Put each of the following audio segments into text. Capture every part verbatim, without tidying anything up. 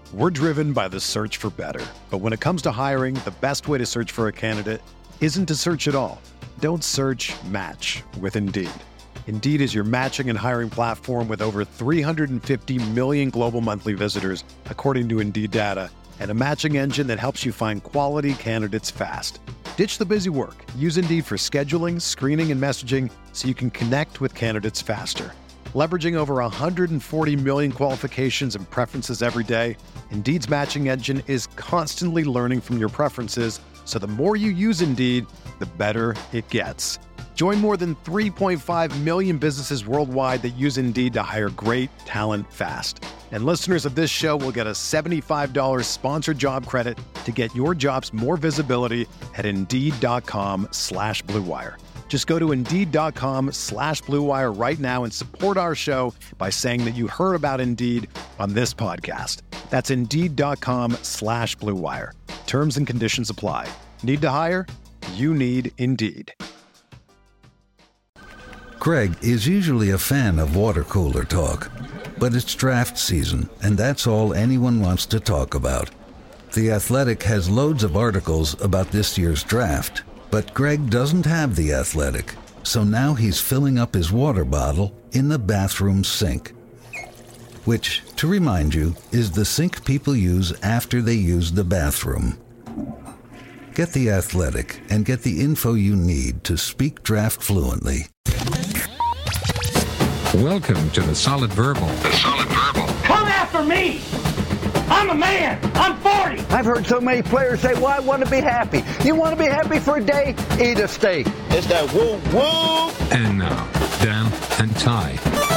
We're driven by the search for better. But when it comes to hiring, the best way to search for a candidate isn't to search at all. Don't search, match with Indeed. Indeed is your matching and hiring platform with over three hundred fifty million global monthly visitors, according to Indeed data, and a matching engine that helps you find quality candidates fast. Ditch the busy work. Use Indeed for scheduling, screening, and messaging so you can connect with candidates faster. Leveraging over one hundred forty million qualifications and preferences every day, Indeed's matching engine is constantly learning from your preferences, so the more you use Indeed, the better it gets. Join more than three point five million businesses worldwide that use Indeed to hire great talent fast. And listeners of this show will get a seventy-five dollars sponsored job credit to get your jobs more visibility at Indeed.com slash Blue Wire. Just go to Indeed.com slash Blue Wire right now and support our show by saying that you heard about Indeed on this podcast. That's Indeed.com slash Blue Wire. Terms and conditions apply. Need to hire? You need Indeed. Greg is usually a fan of water cooler talk, but it's draft season, and that's all anyone wants to talk about. The Athletic has loads of articles about this year's draft, but Greg doesn't have The Athletic, so now he's filling up his water bottle in the bathroom sink. Which, to remind you, is the sink people use after they use the bathroom. Get The Athletic and get the info you need to speak draft fluently. Welcome to the Solid Verbal. The Solid Verbal. Come after me! I'm a man! I'm forty! I've heard so many players say, well, I want to be happy. You want to be happy for a day? Eat a steak. It's that woo woo! And now, Dan and Ty.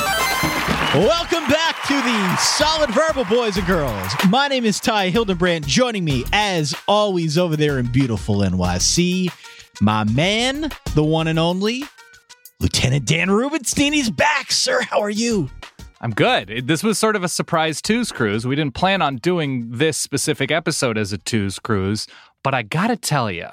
Welcome back to the Solid Verbal, boys and girls. My name is Ty Hildenbrandt. Joining me, as always, over there in beautiful N Y C, my man, the one and only, Lieutenant Dan Rubenstein. He's back, sir. How are you? I'm good. This was sort of a surprise Twos Cruise. We didn't plan on doing this specific episode as a Twos Cruise, but I gotta tell you,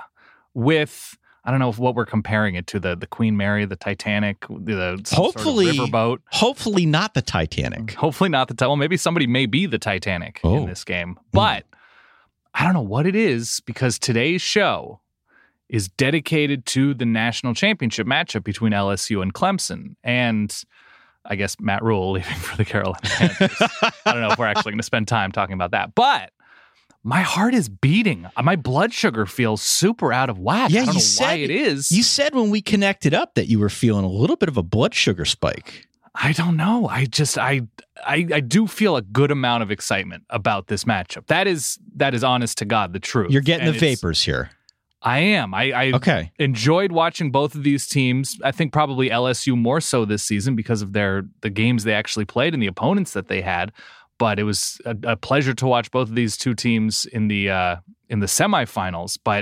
with, I don't know what we're comparing it to, the, the Queen Mary, the Titanic, the some hopefully, sort of riverboat. Hopefully not the Titanic. Hopefully not the Titanic. Well, maybe somebody may be the Titanic oh. in this game, but mm. I don't know what it is, because today's show is dedicated to the national championship matchup between L S U and Clemson. And I guess Matt Rule leaving for the Carolina Panthers. I don't know if we're actually going to spend time talking about that. But my heart is beating. My blood sugar feels super out of whack. Yeah, I don't you know said, why it is. You said when we connected up that you were feeling a little bit of a blood sugar spike. I don't know. I just I I I do feel a good amount of excitement about this matchup. That is that is honest to God the truth. You're getting and the vapors here. I am. I, I okay. enjoyed watching both of these teams. I think probably L S U more so this season because of their the games they actually played and the opponents that they had. But it was a, a pleasure to watch both of these two teams in the uh, in the semifinals. But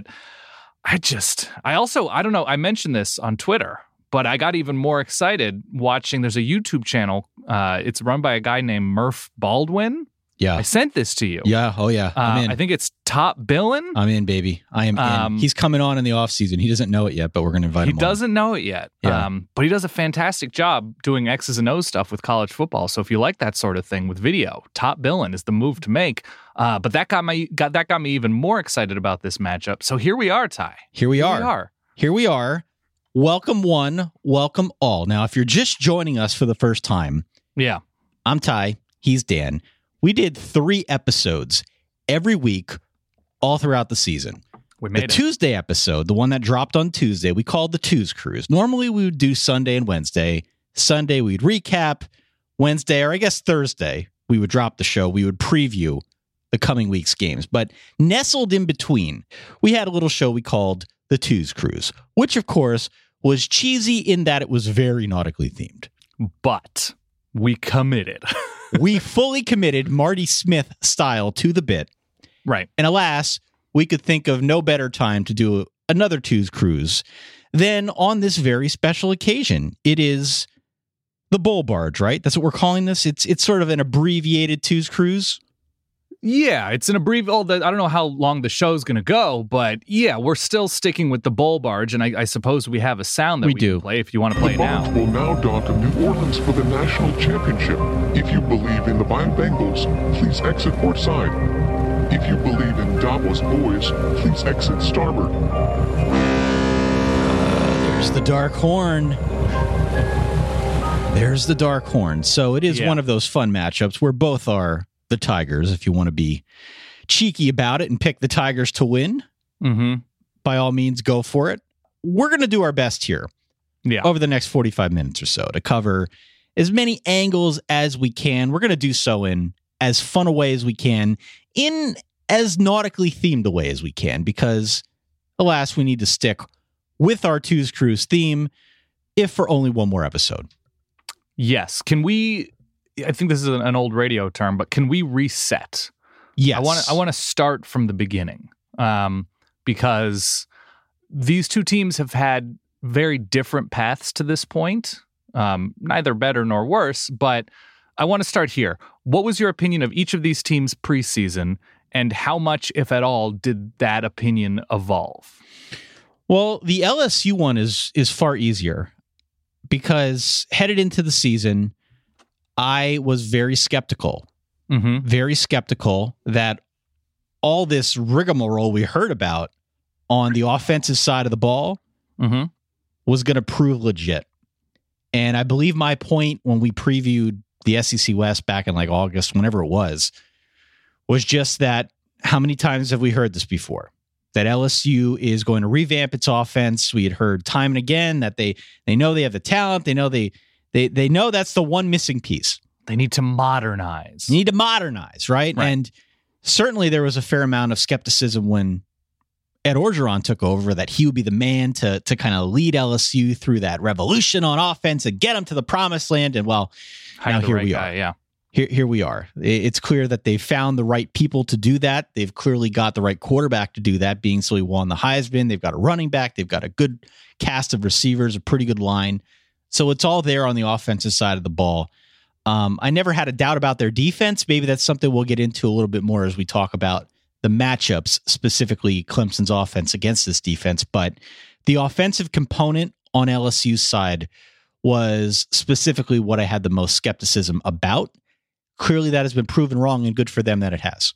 I just, I also, I don't know. I mentioned this on Twitter, but I got even more excited watching. There's a YouTube channel. Uh, it's run by a guy named Murph Baldwin. Yeah. I sent this to you. Yeah. Oh, yeah. I'm uh, in. I think it's Top Billin'. I'm in, baby. I am um, in. He's coming on in the offseason. He doesn't know it yet, but we're going to invite he him He doesn't on. know it yet. Yeah. Um, but he does a fantastic job doing X's and O's stuff with college football. So if you like that sort of thing with video, Top Billin' is the move to make. Uh, but that got, my, got, that got me even more excited about this matchup. So here we are, Ty. Here we here are. We are. Here we are. Welcome one. Welcome all. Now, if you're just joining us for the first time, yeah, I'm Ty. He's Dan. We did three episodes every week all throughout the season. We made the it. Tuesday episode, the one that dropped on Tuesday, we called the Twos Cruise. Normally we would do Sunday and Wednesday. Sunday we'd recap. Wednesday, or I guess Thursday, we would drop the show. We would preview the coming week's games. But nestled in between, we had a little show we called the Twos Cruise, which of course was cheesy in that it was very nautically themed. But we committed. We fully committed Marty Smith style to the bit. Right. And alas, we could think of no better time to do another Twos Cruise than on this very special occasion. It is the Bull Barge, right? That's what we're calling this. It's it's sort of an abbreviated Twos Cruise. Yeah, it's an abbreviation. Oh, I don't know how long the show's going to go, but yeah, we're still sticking with the Bull Barge, and I, I suppose we have a sound that we, we do. Can play if you want to play the it now. Barge will now dock to New Orleans for the national championship. If you believe in the Bengals, please exit port side. If you believe in Davos boys, please exit starboard. Uh, there's the dark horn. There's the dark horn. So it is yeah. one of those fun matchups where both are the Tigers, if you want to be cheeky about it and pick the Tigers to win. Mm-hmm. By all means, go for it. We're going to do our best here yeah. over the next forty-five minutes or so to cover as many angles as we can. We're going to do so in as fun a way as we can, in as nautically themed a way as we can, because, alas, we need to stick with our Two's Cruise theme, if for only one more episode. Yes. Can we... I think this is an old radio term, but can we reset? Yes. I want to I want to start from the beginning um, because these two teams have had very different paths to this point, um, neither better nor worse, but I want to start here. What was your opinion of each of these teams preseason, and how much, if at all, did that opinion evolve? Well, the L S U one is is far easier because headed into the season, I was very skeptical, mm-hmm. very skeptical that all this rigmarole we heard about on the offensive side of the ball mm-hmm. was going to prove legit. And I believe my point when we previewed the S E C West back in like August, whenever it was, was just that how many times have we heard this before? That L S U is going to revamp its offense. We had heard time and again that they they know they have the talent. They know they They they know that's the one missing piece. They need to modernize. They need to modernize, right? right? And certainly there was a fair amount of skepticism when Ed Orgeron took over that he would be the man to, to kind of lead L S U through that revolution on offense and get them to the promised land. And well, Hire now here right we guy, are. Yeah. Here, here we are. It's clear that they've found the right people to do that. They've clearly got the right quarterback to do that, being so he won the Heisman. They've got a running back. They've got a good cast of receivers, a pretty good line. So it's all there on the offensive side of the ball. Um, I never had a doubt about their defense. Maybe that's something we'll get into a little bit more as we talk about the matchups, specifically Clemson's offense against this defense. But the offensive component on L S U's side was specifically what I had the most skepticism about. Clearly that has been proven wrong, and good for them that it has.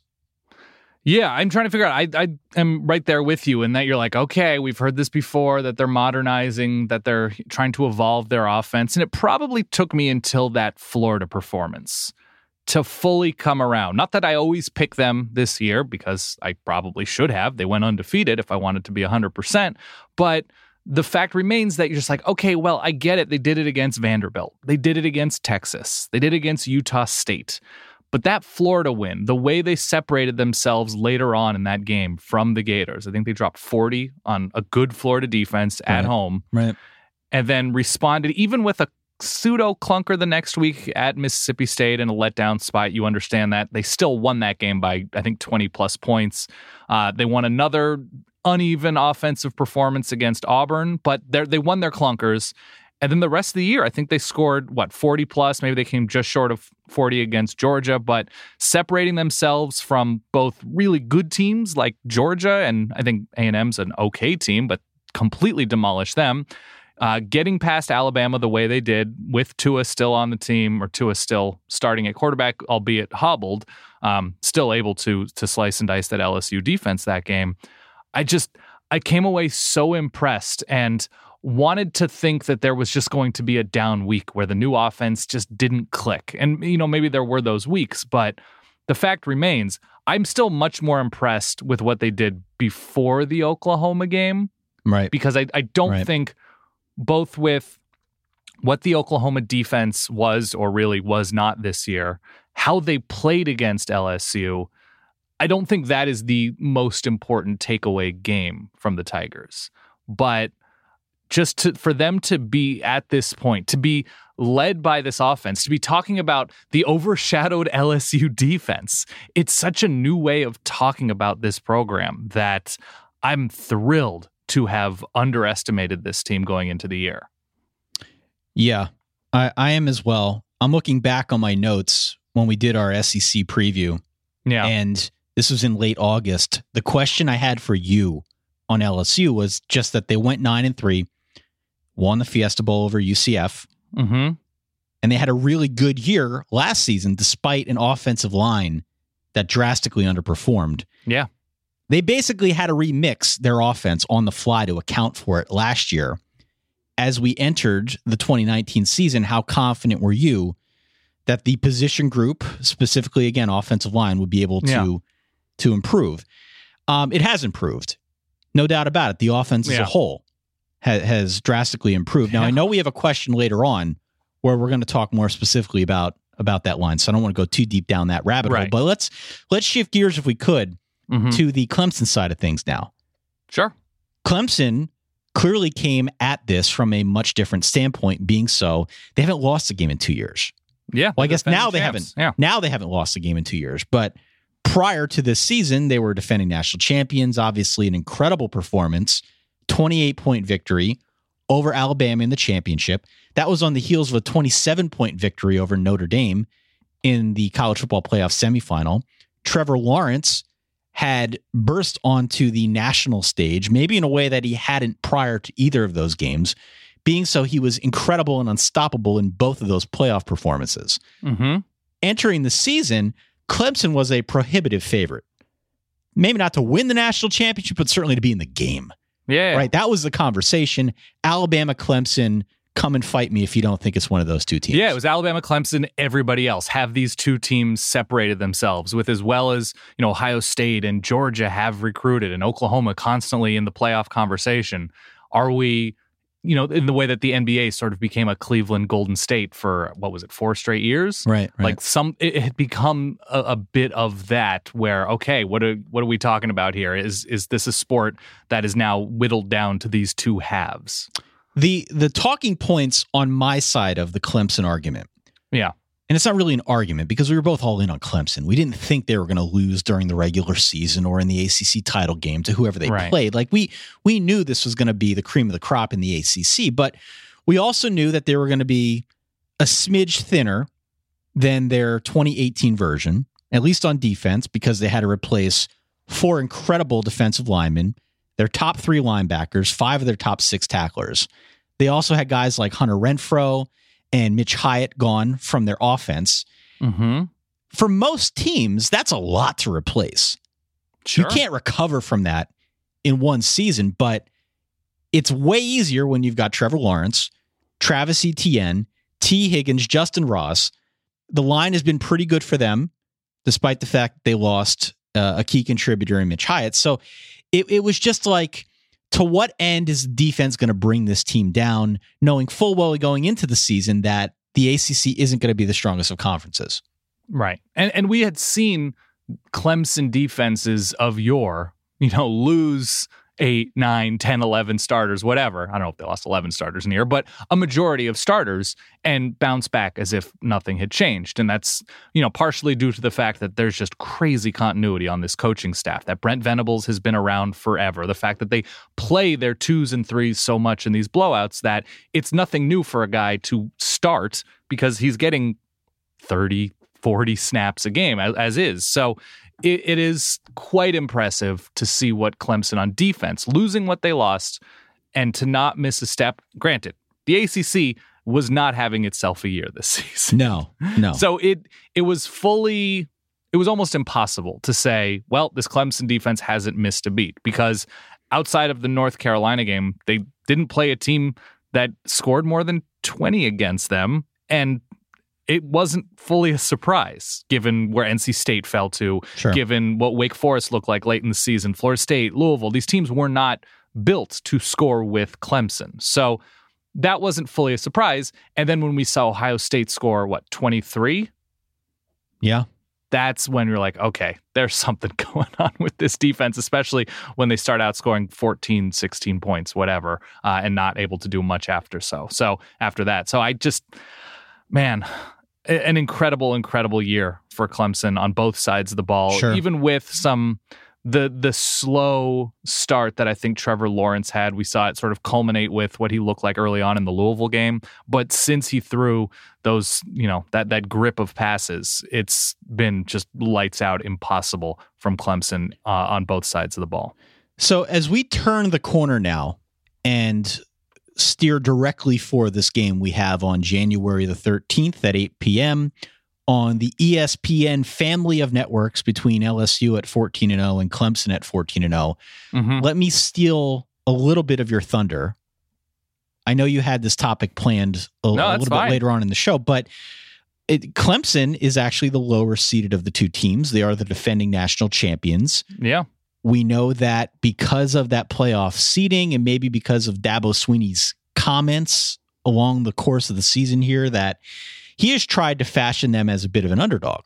Yeah, I'm trying to figure out. I, I am right there with you in that you're like, okay, we've heard this before, that they're modernizing, that they're trying to evolve their offense. And it probably took me until that Florida performance to fully come around. Not that I always pick them this year, because I probably should have. They went undefeated if I wanted to be one hundred percent. But the fact remains that you're just like, okay, well, I get it. They did it against Vanderbilt. They did it against Texas. They did it against Utah State. But that Florida win, the way they separated themselves later on in that game from the Gators, I think they dropped forty on a good Florida defense at right. home. Right. And then responded even with a pseudo clunker the next week at Mississippi State in a letdown spot. You understand that. They still won that game by, I think, twenty plus points. Uh, they won another uneven offensive performance against Auburn, but they won their clunkers. And then the rest of the year, I think they scored, what, forty plus? Maybe they came just short of forty against Georgia, but separating themselves from both really good teams like Georgia, and I think A and M's an okay team, but completely demolished them. Uh, getting past Alabama the way they did, with Tua still on the team, or Tua still starting at quarterback, albeit hobbled, um, still able to to slice and dice that L S U defense that game. I just, I came away so impressed and wanted to think that there was just going to be a down week where the new offense just didn't click. And, you know, maybe there were those weeks, but the fact remains, I'm still much more impressed with what they did before the Oklahoma game. Right. Because I, I don't right. think both with what the Oklahoma defense was or really was not this year, how they played against L S U, I don't think that is the most important takeaway game from the Tigers. But just to, for them to be at this point, to be led by this offense, to be talking about the overshadowed L S U defense, it's such a new way of talking about this program that I'm thrilled to have underestimated this team going into the year. Yeah, I, I am as well. I'm looking back on my notes when we did our S E C preview, Yeah. And this was in late August. The question I had for you on L S U was just that they went nine and three, won the Fiesta Bowl over U C F, mm-hmm. and they had a really good year last season despite an offensive line that drastically underperformed. Yeah. They basically had to remix their offense on the fly to account for it last year. As we entered the twenty nineteen season, how confident were you that the position group, specifically, again, offensive line, would be able to, yeah. to improve? Um, it has improved. No doubt about it. The offense as yeah. a whole ha- has drastically improved. Now, yeah. I know we have a question later on where we're going to talk more specifically about, about that line, so I don't want to go too deep down that rabbit right. hole. But let's let's shift gears, if we could, mm-hmm. to the Clemson side of things now. Sure. Clemson clearly came at this from a much different standpoint, being so they haven't lost a game in two years. Yeah. Well, I guess now they champs. haven't. Yeah. Now they haven't lost a game in two years. But prior to this season, they were defending national champions. Obviously, an incredible performance, twenty-eight point victory over Alabama in the championship. That was on the heels of a twenty-seven point victory over Notre Dame in the college football playoff semifinal. Trevor Lawrence had burst onto the national stage, maybe in a way that he hadn't prior to either of those games. Being so, he was incredible and unstoppable in both of those playoff performances. Mm-hmm. Entering the season, Clemson was a prohibitive favorite. Maybe not to win the national championship, but certainly to be in the game. Yeah. Right? That was the conversation. Alabama, Clemson, come and fight me if you don't think it's one of those two teams. Yeah, it was Alabama, Clemson, everybody else. Have these two teams separated themselves with, as well as, you know, Ohio State and Georgia have recruited, and Oklahoma constantly in the playoff conversation. Are we, you know, in the way that the N B A sort of became a Cleveland Golden State for, what was it, four straight years? Right, right. Like some, it had become a, a bit of that where, okay, what are, what are we talking about here? Is, is this a sport that is now whittled down to these two halves? The the talking points on my side of the Clemson argument. Yeah. And it's not really an argument because we were both all in on Clemson. We didn't think they were going to lose during the regular season or in the A C C title game to whoever they right. played. Like we we knew this was going to be the cream of the crop in the A C C, but we also knew that they were going to be a smidge thinner than their twenty eighteen version, at least on defense, because they had to replace four incredible defensive linemen, their top three linebackers, five of their top six tacklers. They also had guys like Hunter Renfrow and Mitch Hyatt gone from their offense. Mm-hmm. For most teams, that's a lot to replace. Sure. You can't recover from that in one season, but it's way easier when you've got Trevor Lawrence, Travis Etienne, T. Higgins, Justin Ross. The line has been pretty good for them, despite the fact that they lost uh, a key contributor in Mitch Hyatt. So it, it was just like, to what end is defense going to bring this team down, knowing full well going into the season that the A C C isn't going to be the strongest of conferences? Right. And and we had seen Clemson defenses of yore, you know, lose eight, nine, ten, eleven starters, whatever. I don't know if they lost eleven starters in the year, but a majority of starters and bounce back as if nothing had changed. And that's, you know, partially due to the fact that there's just crazy continuity on this coaching staff, that Brent Venables has been around forever. The fact that they play their twos and threes so much in these blowouts that it's nothing new for a guy to start because he's getting thirty, forty snaps a game as, as is. So it, it is quite impressive to see what Clemson on defense, losing what they lost and to not miss a step. Granted, the A C C was not having itself a year this season. No, no. So it it was fully, it was almost impossible to say, well, this Clemson defense hasn't missed a beat, because outside of the North Carolina game, they didn't play a team that scored more than twenty against them. And it wasn't fully a surprise, given where N C State fell to, Sure. given what Wake Forest looked like late in the season, Florida State, Louisville. These teams were not built to score with Clemson. So that wasn't fully a surprise. And then when we saw Ohio State score, what, twenty-three? Yeah. That's when you're like, okay, there's something going on with this defense, especially when they start out scoring fourteen, sixteen points, whatever, uh, and not able to do much after so. So after that. So I just... Man, an incredible, incredible year for Clemson on both sides of the ball, Sure. even with some the the slow start that I think Trevor Lawrence had. We saw it sort of culminate with what he looked like early on in the Louisville game. But since he threw those, you know, that that grip of passes, it's been just lights out impossible from Clemson uh, on both sides of the ball. So as we turn the corner now and steer directly for this game we have on January the thirteenth at eight p.m., on the E S P N family of networks between L S U at fourteen and oh and Clemson at fourteen and oh. Mm-hmm. Let me steal a little bit of your thunder. I know you had this topic planned a, no, a little fine. bit later on in the show, but it, Clemson is actually the lower seeded of the two teams. They are the defending national champions. Yeah. We know that because of that playoff seeding and maybe because of Dabo Swinney's comments along the course of the season here that he has tried to fashion them as a bit of an underdog.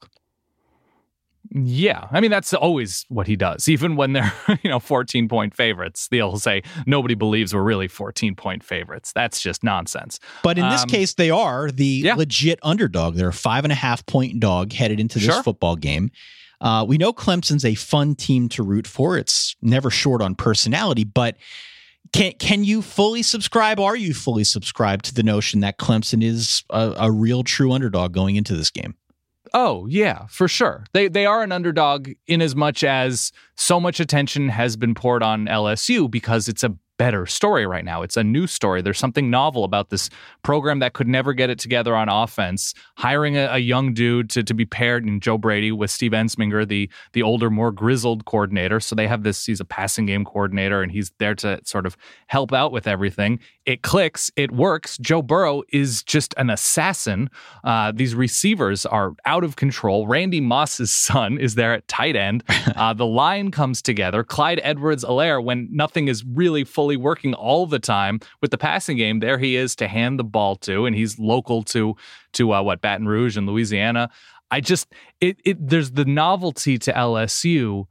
Yeah. I mean, that's always what he does. Even when they're, you know, fourteen-point favorites, they'll say, nobody believes we're really fourteen-point favorites. That's just nonsense. But in this um, case, they are the yeah. legit underdog. They're a five-and-a-half-point dog headed into this sure. football game. Uh, we know Clemson's a fun team to root for. It's never short on personality, but Can can you fully subscribe? Are you fully subscribed to the notion that Clemson is a, a real true underdog going into this game? Oh, yeah, for sure. They they are an underdog in as much as so much attention has been poured on L S U because it's a better story right now. It's a new story. There's something novel about this program that could never get it together on offense. Hiring a, a young dude to, to be paired in Joe Brady with Steve Ensminger, the the older, more grizzled coordinator. So they have this, he's a passing game coordinator and he's there to sort of help out with everything. It clicks. It works. Joe Burrow is just an assassin. Uh, these receivers are out of control. Randy Moss's son is there at tight end. Uh, the line comes together. Clyde Edwards-Helaire, when nothing is really fully working all the time with the passing game, there he is to hand the ball to, and he's local to to uh, what Baton Rouge and Louisiana. I just it it there's the novelty to L S U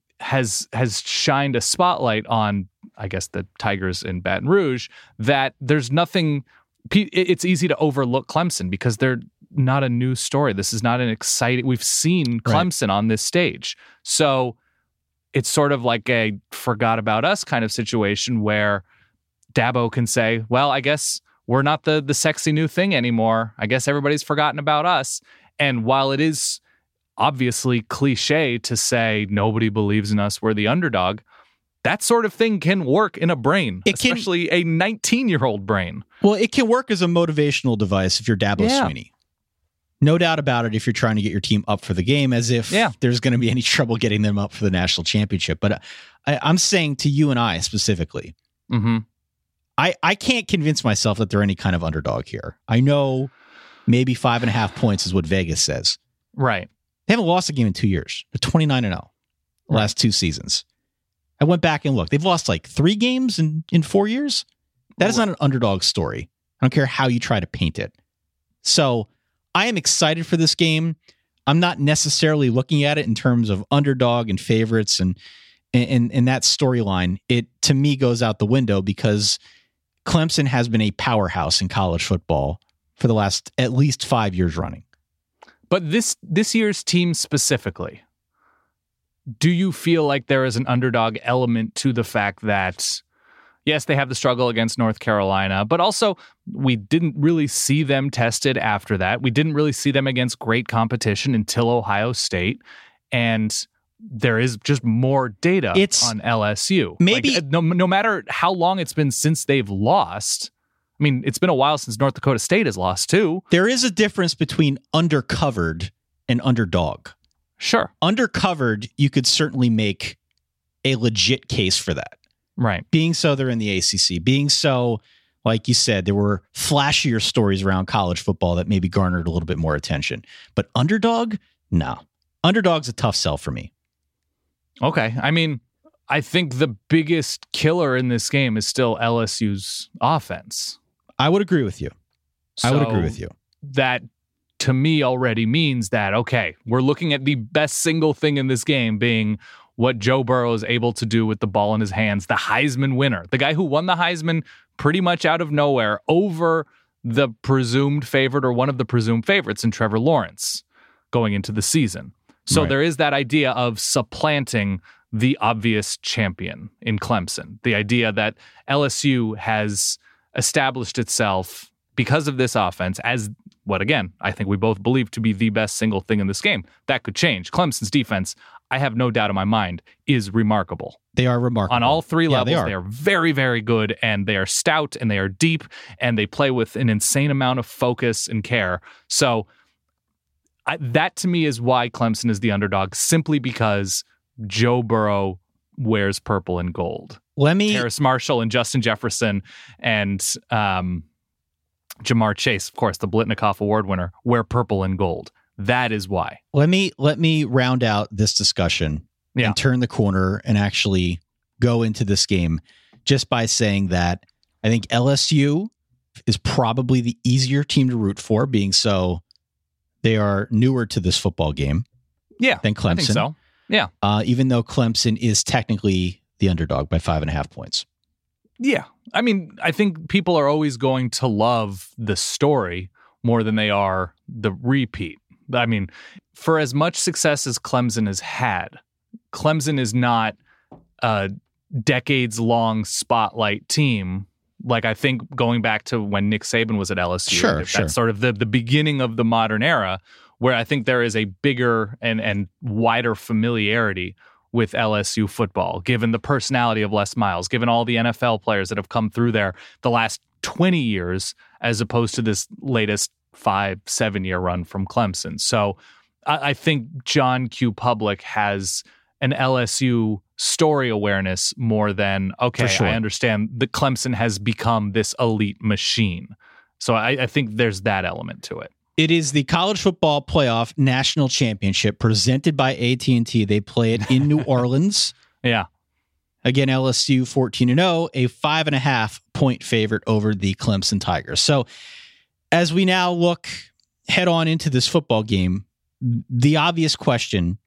has has shined a spotlight on, I guess, the Tigers in Baton Rouge, that there's nothing. It's easy to overlook Clemson because they're not a new story. This is not an exciting. We've seen Clemson right. on this stage, so it's sort of like a forgot about us kind of situation where Dabo can say, well, I guess we're not the the sexy new thing anymore. I guess everybody's forgotten about us. And while it is obviously cliche to say nobody believes in us, we're the underdog, that sort of thing can work in a brain, it especially can, a nineteen-year-old brain. Well, it can work as a motivational device if you're Dabo yeah. Swinney. No doubt about it if you're trying to get your team up for the game, as if yeah. there's going to be any trouble getting them up for the national championship. But I, I'm saying to you and I specifically, mm-hmm. I, I can't convince myself that they're any kind of underdog here. I know maybe five and a half points is what Vegas says. Right. They haven't lost a game in two years. They're twenty-nine and oh the right. last two seasons. I went back and looked. They've lost like three games in, in four years. That is not an underdog story. I don't care how you try to paint it. So I am excited for this game. I'm not necessarily looking at it in terms of underdog and favorites and and, and that storyline. It, to me, goes out the window because Clemson has been a powerhouse in college football for the last at least five years running. But this this year's team specifically, do you feel like there is an underdog element to the fact that, yes, they have the struggle against North Carolina, but also we didn't really see them tested after that. We didn't really see them against great competition until Ohio State. And there is just more data it's on L S U. Maybe like, no, no matter how long it's been since they've lost. I mean, it's been a while since North Dakota State has lost too. There is a difference between undercovered and underdog. Sure. Undercovered, you could certainly make a legit case for that. Right. Being so, they're in the A C C. Being so, like you said, there were flashier stories around college football that maybe garnered a little bit more attention. But underdog? No. Underdog's a tough sell for me. Okay. I mean, I think the biggest killer in this game is still L S U's offense. I would agree with you. So I would agree with you. That, to me, already means that, okay, we're looking at the best single thing in this game being what Joe Burrow is able to do with the ball in his hands, the Heisman winner, the guy who won the Heisman pretty much out of nowhere over the presumed favorite or one of the presumed favorites in Trevor Lawrence going into the season. So right. there is that idea of supplanting the obvious champion in Clemson. The idea that L S U has established itself because of this offense as what, again, I think we both believe to be the best single thing in this game. That could change. Clemson's defense, I have no doubt in my mind, is remarkable. They are remarkable. On all three yeah, levels, they are. they are very, very good, and they are stout, and they are deep, and they play with an insane amount of focus and care. So I, that, to me, is why Clemson is the underdog, simply because Joe Burrow wears purple and gold. Let me... Terrace Marshall and Justin Jefferson and um, Jamar Chase, of course, the Blitnikoff Award winner, wear purple and gold. That is why. Let me let me round out this discussion yeah. and turn the corner and actually go into this game just by saying that I think L S U is probably the easier team to root for, being so they are newer to this football game. Yeah, than Clemson. I think so. Yeah. Uh, even though Clemson is technically the underdog by five and a half points. Yeah. I mean, I think people are always going to love the story more than they are the repeat. I mean, for as much success as Clemson has had, Clemson is not a decades-long spotlight team. Like, I think going back to when Nick Saban was at L S U, sure, that's sure. sort of the, the beginning of the modern era, where I think there is a bigger and, and wider familiarity with L S U football, given the personality of Les Miles, given all the N F L players that have come through there the last twenty years, as opposed to this latest five, seven year run from Clemson. So I, I think John Q. Public has an L S U story awareness more than, okay, sure. I understand that Clemson has become this elite machine. So I, I think there's that element to it. It is the College Football Playoff National Championship presented by A T and T. They play it in New Orleans. Yeah. Again, L S U fourteen and oh, a five and a half point favorite over the Clemson Tigers. So as we now look head on into this football game, the obvious question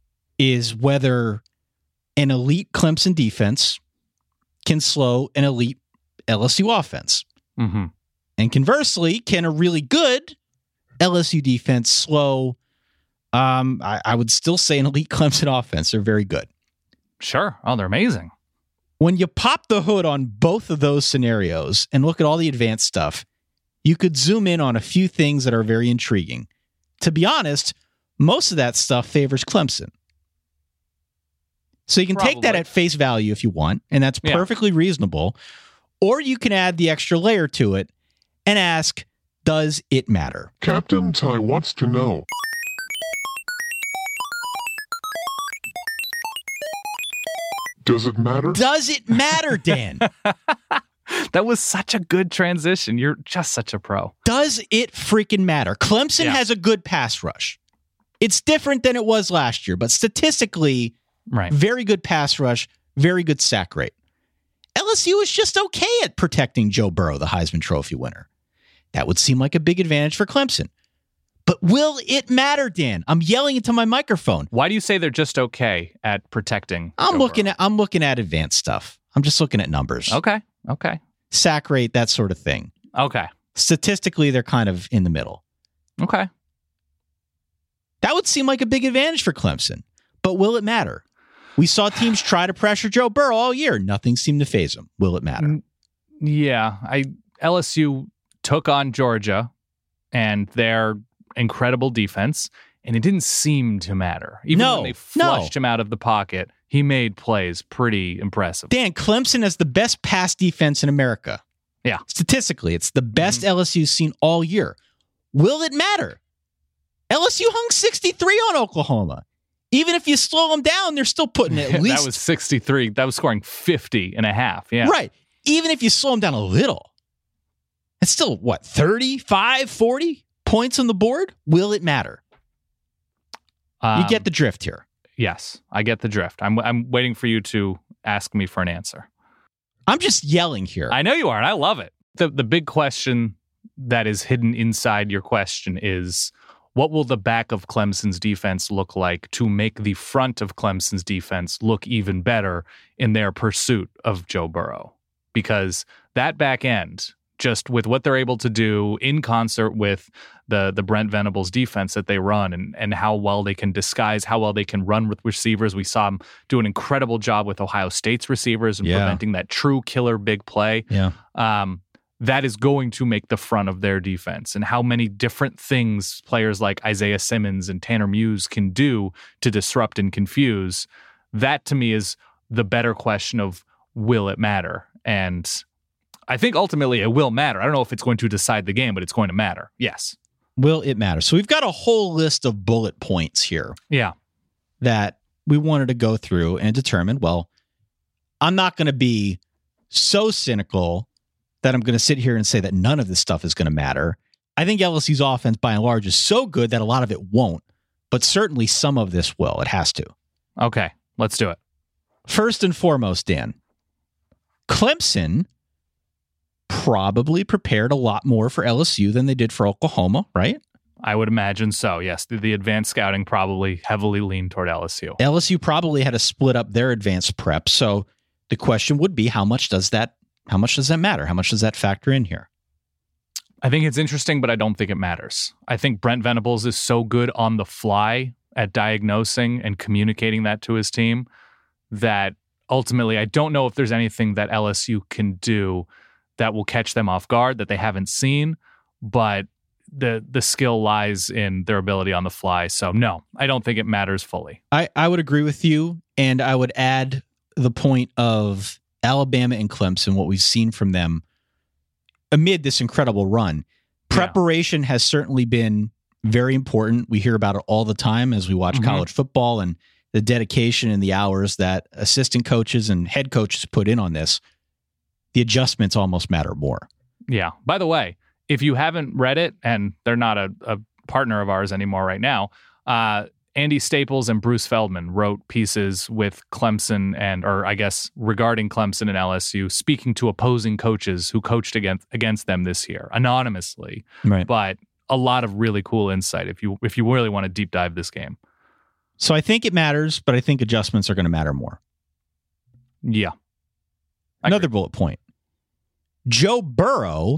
is whether an elite Clemson defense can slow an elite L S U offense. Mm-hmm. And conversely, can a really good L S U defense slow, um, I, I would still say an elite Clemson offense? They're very good. Sure. Oh, they're amazing. When you pop the hood on both of those scenarios and look at all the advanced stuff, you could zoom in on a few things that are very intriguing. To be honest, most of that stuff favors Clemson. So you can Probably. take that at face value if you want, and that's Yeah. perfectly reasonable. Or you can add the extra layer to it and ask, does it matter? Captain Ty wants to know. Does it matter? Does it matter, Dan? That was such a good transition. You're just such a pro. Does it freaking matter? Clemson Yeah. has a good pass rush. It's different than it was last year, but statistically, Right. very good pass rush, very good sack rate. L S U is just okay at protecting Joe Burrow, the Heisman Trophy winner. That would seem like a big advantage for Clemson. But will it matter, Dan? I'm yelling into my microphone. Why do you say they're just okay at protecting? I'm Joe looking Burrow? at I'm looking at advanced stuff. I'm just looking at numbers. Okay. Okay. Sack rate, that sort of thing. Okay. Statistically, they're kind of in the middle. Okay. That would seem like a big advantage for Clemson. But will it matter? We saw teams try to pressure Joe Burrow all year. Nothing seemed to phase him. Will it matter? Yeah. I L S U took on Georgia and their incredible defense, and it didn't seem to matter. Even No, when they no. flushed him out of the pocket, he made plays pretty impressive. Dan, Clemson has the best pass defense in America. Yeah. Statistically, it's the best Mm-hmm. L S U's seen all year. Will it matter? L S U hung sixty-three on Oklahoma. Even if you slow them down, they're still putting at least... That was sixty-three. That was scoring fifty and a half. Yeah. Right. Even if you slow them down a little, it's still, what, thirty-five, forty points on the board? Will it matter? Um, You get the drift here. Yes, I get the drift. I'm I'm waiting for you to ask me for an answer. I'm just yelling here. I know you are, and I love it. The the big question that is hidden inside your question is, what will the back of Clemson's defense look like to make the front of Clemson's defense look even better in their pursuit of Joe Burrow? Because that back end, just with what they're able to do in concert with the the Brent Venables defense that they run, and and how well they can disguise, how well they can run with receivers. We saw them do an incredible job with Ohio State's receivers and yeah. preventing that true killer big play. Yeah. Um, that is going to make the front of their defense, and how many different things players like Isaiah Simmons and Tanner Muse can do to disrupt and confuse. That to me is the better question of, will it matter? And I think ultimately it will matter. I don't know if it's going to decide the game, but it's going to matter. Yes. Will it matter? So we've got a whole list of bullet points here. Yeah. That we wanted to go through and determine, well, I'm not going to be so cynical that I'm going to sit here and say that none of this stuff is going to matter. I think L S U's offense, by and large, is so good that a lot of it won't, but certainly some of this will. It has to. Okay, let's do it. First and foremost, Dan, Clemson probably prepared a lot more for L S U than they did for Oklahoma, right? I would imagine so, yes. The, the advanced scouting probably heavily leaned toward L S U. L S U probably had to split up their advanced prep. So the question would be, how much does that How much does that matter? How much does that factor in here? I think it's interesting, but I don't think it matters. I think Brent Venables is so good on the fly at diagnosing and communicating that to his team that ultimately I don't know if there's anything that L S U can do that will catch them off guard that they haven't seen, but the the skill lies in their ability on the fly. So no, I don't think it matters fully. I, I would agree with you, and I would add the point of Alabama and Clemson, what we've seen from them amid this incredible run. Preparation yeah. has certainly been very important. We hear about it all the time as we watch mm-hmm. college football, and the dedication and the hours that assistant coaches and head coaches put in on this. The adjustments almost matter more. Yeah. By the way, if you haven't read it, and they're not a, a partner of ours anymore right now, uh, Andy Staples and Bruce Feldman wrote pieces with Clemson and, or I guess regarding Clemson and L S U, speaking to opposing coaches who coached against against them this year anonymously. Right. But a lot of really cool insight if you if you really want to deep dive this game. So I think it matters, but I think adjustments are going to matter more. Yeah. I Another agree. bullet point. Joe Burrow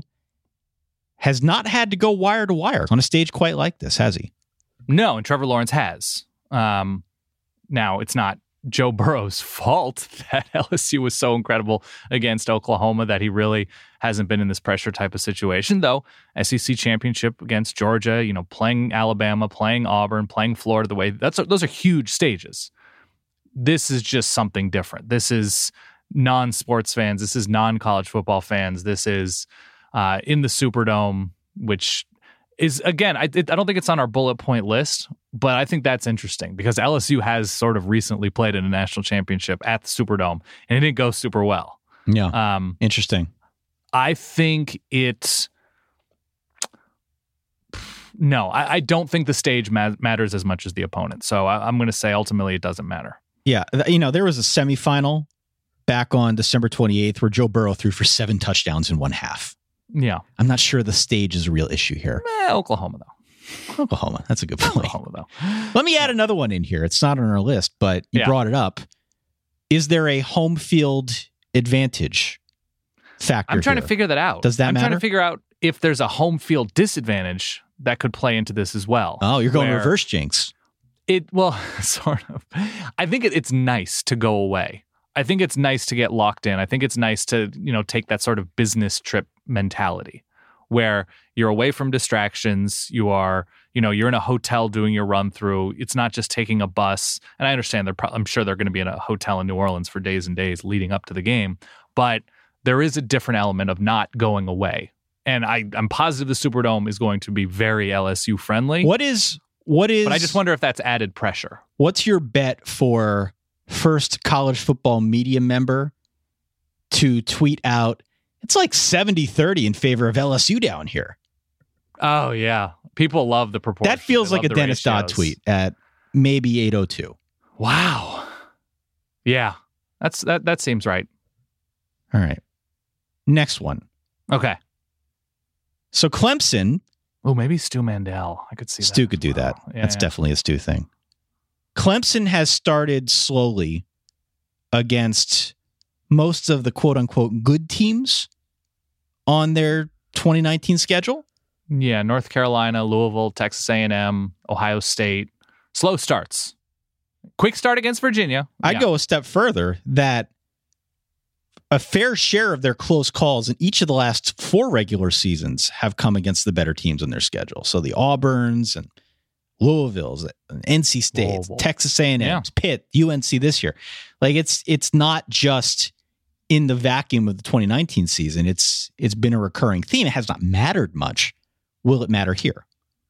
has not had to go wire to wire on a stage quite like this, has he? No, and Trevor Lawrence has. Um, now, it's not Joe Burrow's fault that L S U was so incredible against Oklahoma that he really hasn't been in this pressure type of situation, though. S E C championship against Georgia, you know, playing Alabama, playing Auburn, playing Florida, the way that's those are huge stages. This is just something different. This is non-sports fans. This is non-college football fans. This is uh, in the Superdome, which is, again, I, it, I don't think it's on our bullet point list, but I think that's interesting because L S U has sort of recently played in a national championship at the Superdome, and it didn't go super well. Yeah, um, interesting. I think it... No, I, I don't think the stage ma- matters as much as the opponent. So I, I'm going to say ultimately it doesn't matter. Yeah, you know, there was a semifinal back on December twenty-eighth where Joe Burrow threw for seven touchdowns in one half. Yeah. I'm not sure the stage is a real issue here. Eh, Oklahoma, though. Oklahoma. That's a good point. Oklahoma, though. Let me add another one in here. It's not on our list, but you yeah. brought it up. Is there a home field advantage factor I'm trying here? to figure that out. Does that I'm matter? I'm trying to figure out if there's a home field disadvantage that could play into this as well. Oh, you're going where reverse jinx. It, well, sort of. I think it, it's nice to go away. I think it's nice to get locked in. I think it's nice to, you know, take that sort of business trip mentality where you're away from distractions. You are, you know, you're in a hotel doing your run through. It's not just taking a bus. And I understand they're, pro- I'm sure they're going to be in a hotel in New Orleans for days and days leading up to the game. But there is a different element of not going away. And I, I'm positive the Superdome is going to be very L S U friendly. What is, what is, but I just wonder if that's added pressure. What's your bet for first college football media member to tweet out, it's like seventy thirty in favor of L S U down here? Oh, yeah. People love the proportion. That feels they like a Dennis Dodd tweet at maybe eight oh two. Wow. Yeah. That's that. That seems right. All right. Next one. Okay. So Clemson. Oh, maybe Stu Mandel. I could see that. Stu could do that. Yeah, That's yeah. definitely a Stu thing. Clemson has started slowly against most of the quote unquote good teams on their twenty nineteen schedule? Yeah, North Carolina, Louisville, Texas A and M, Ohio State. Slow starts. Quick start against Virginia. I'd yeah. go a step further that a fair share of their close calls in each of the last four regular seasons have come against the better teams on their schedule. So the Auburns and Louisville's, and N C State's, Louisville. Texas A and M's, Yeah. Pitt, U N C this year. Like it's it's not just in the vacuum of the twenty nineteen season. It's it's been a recurring theme. It has not mattered much. Will it matter here?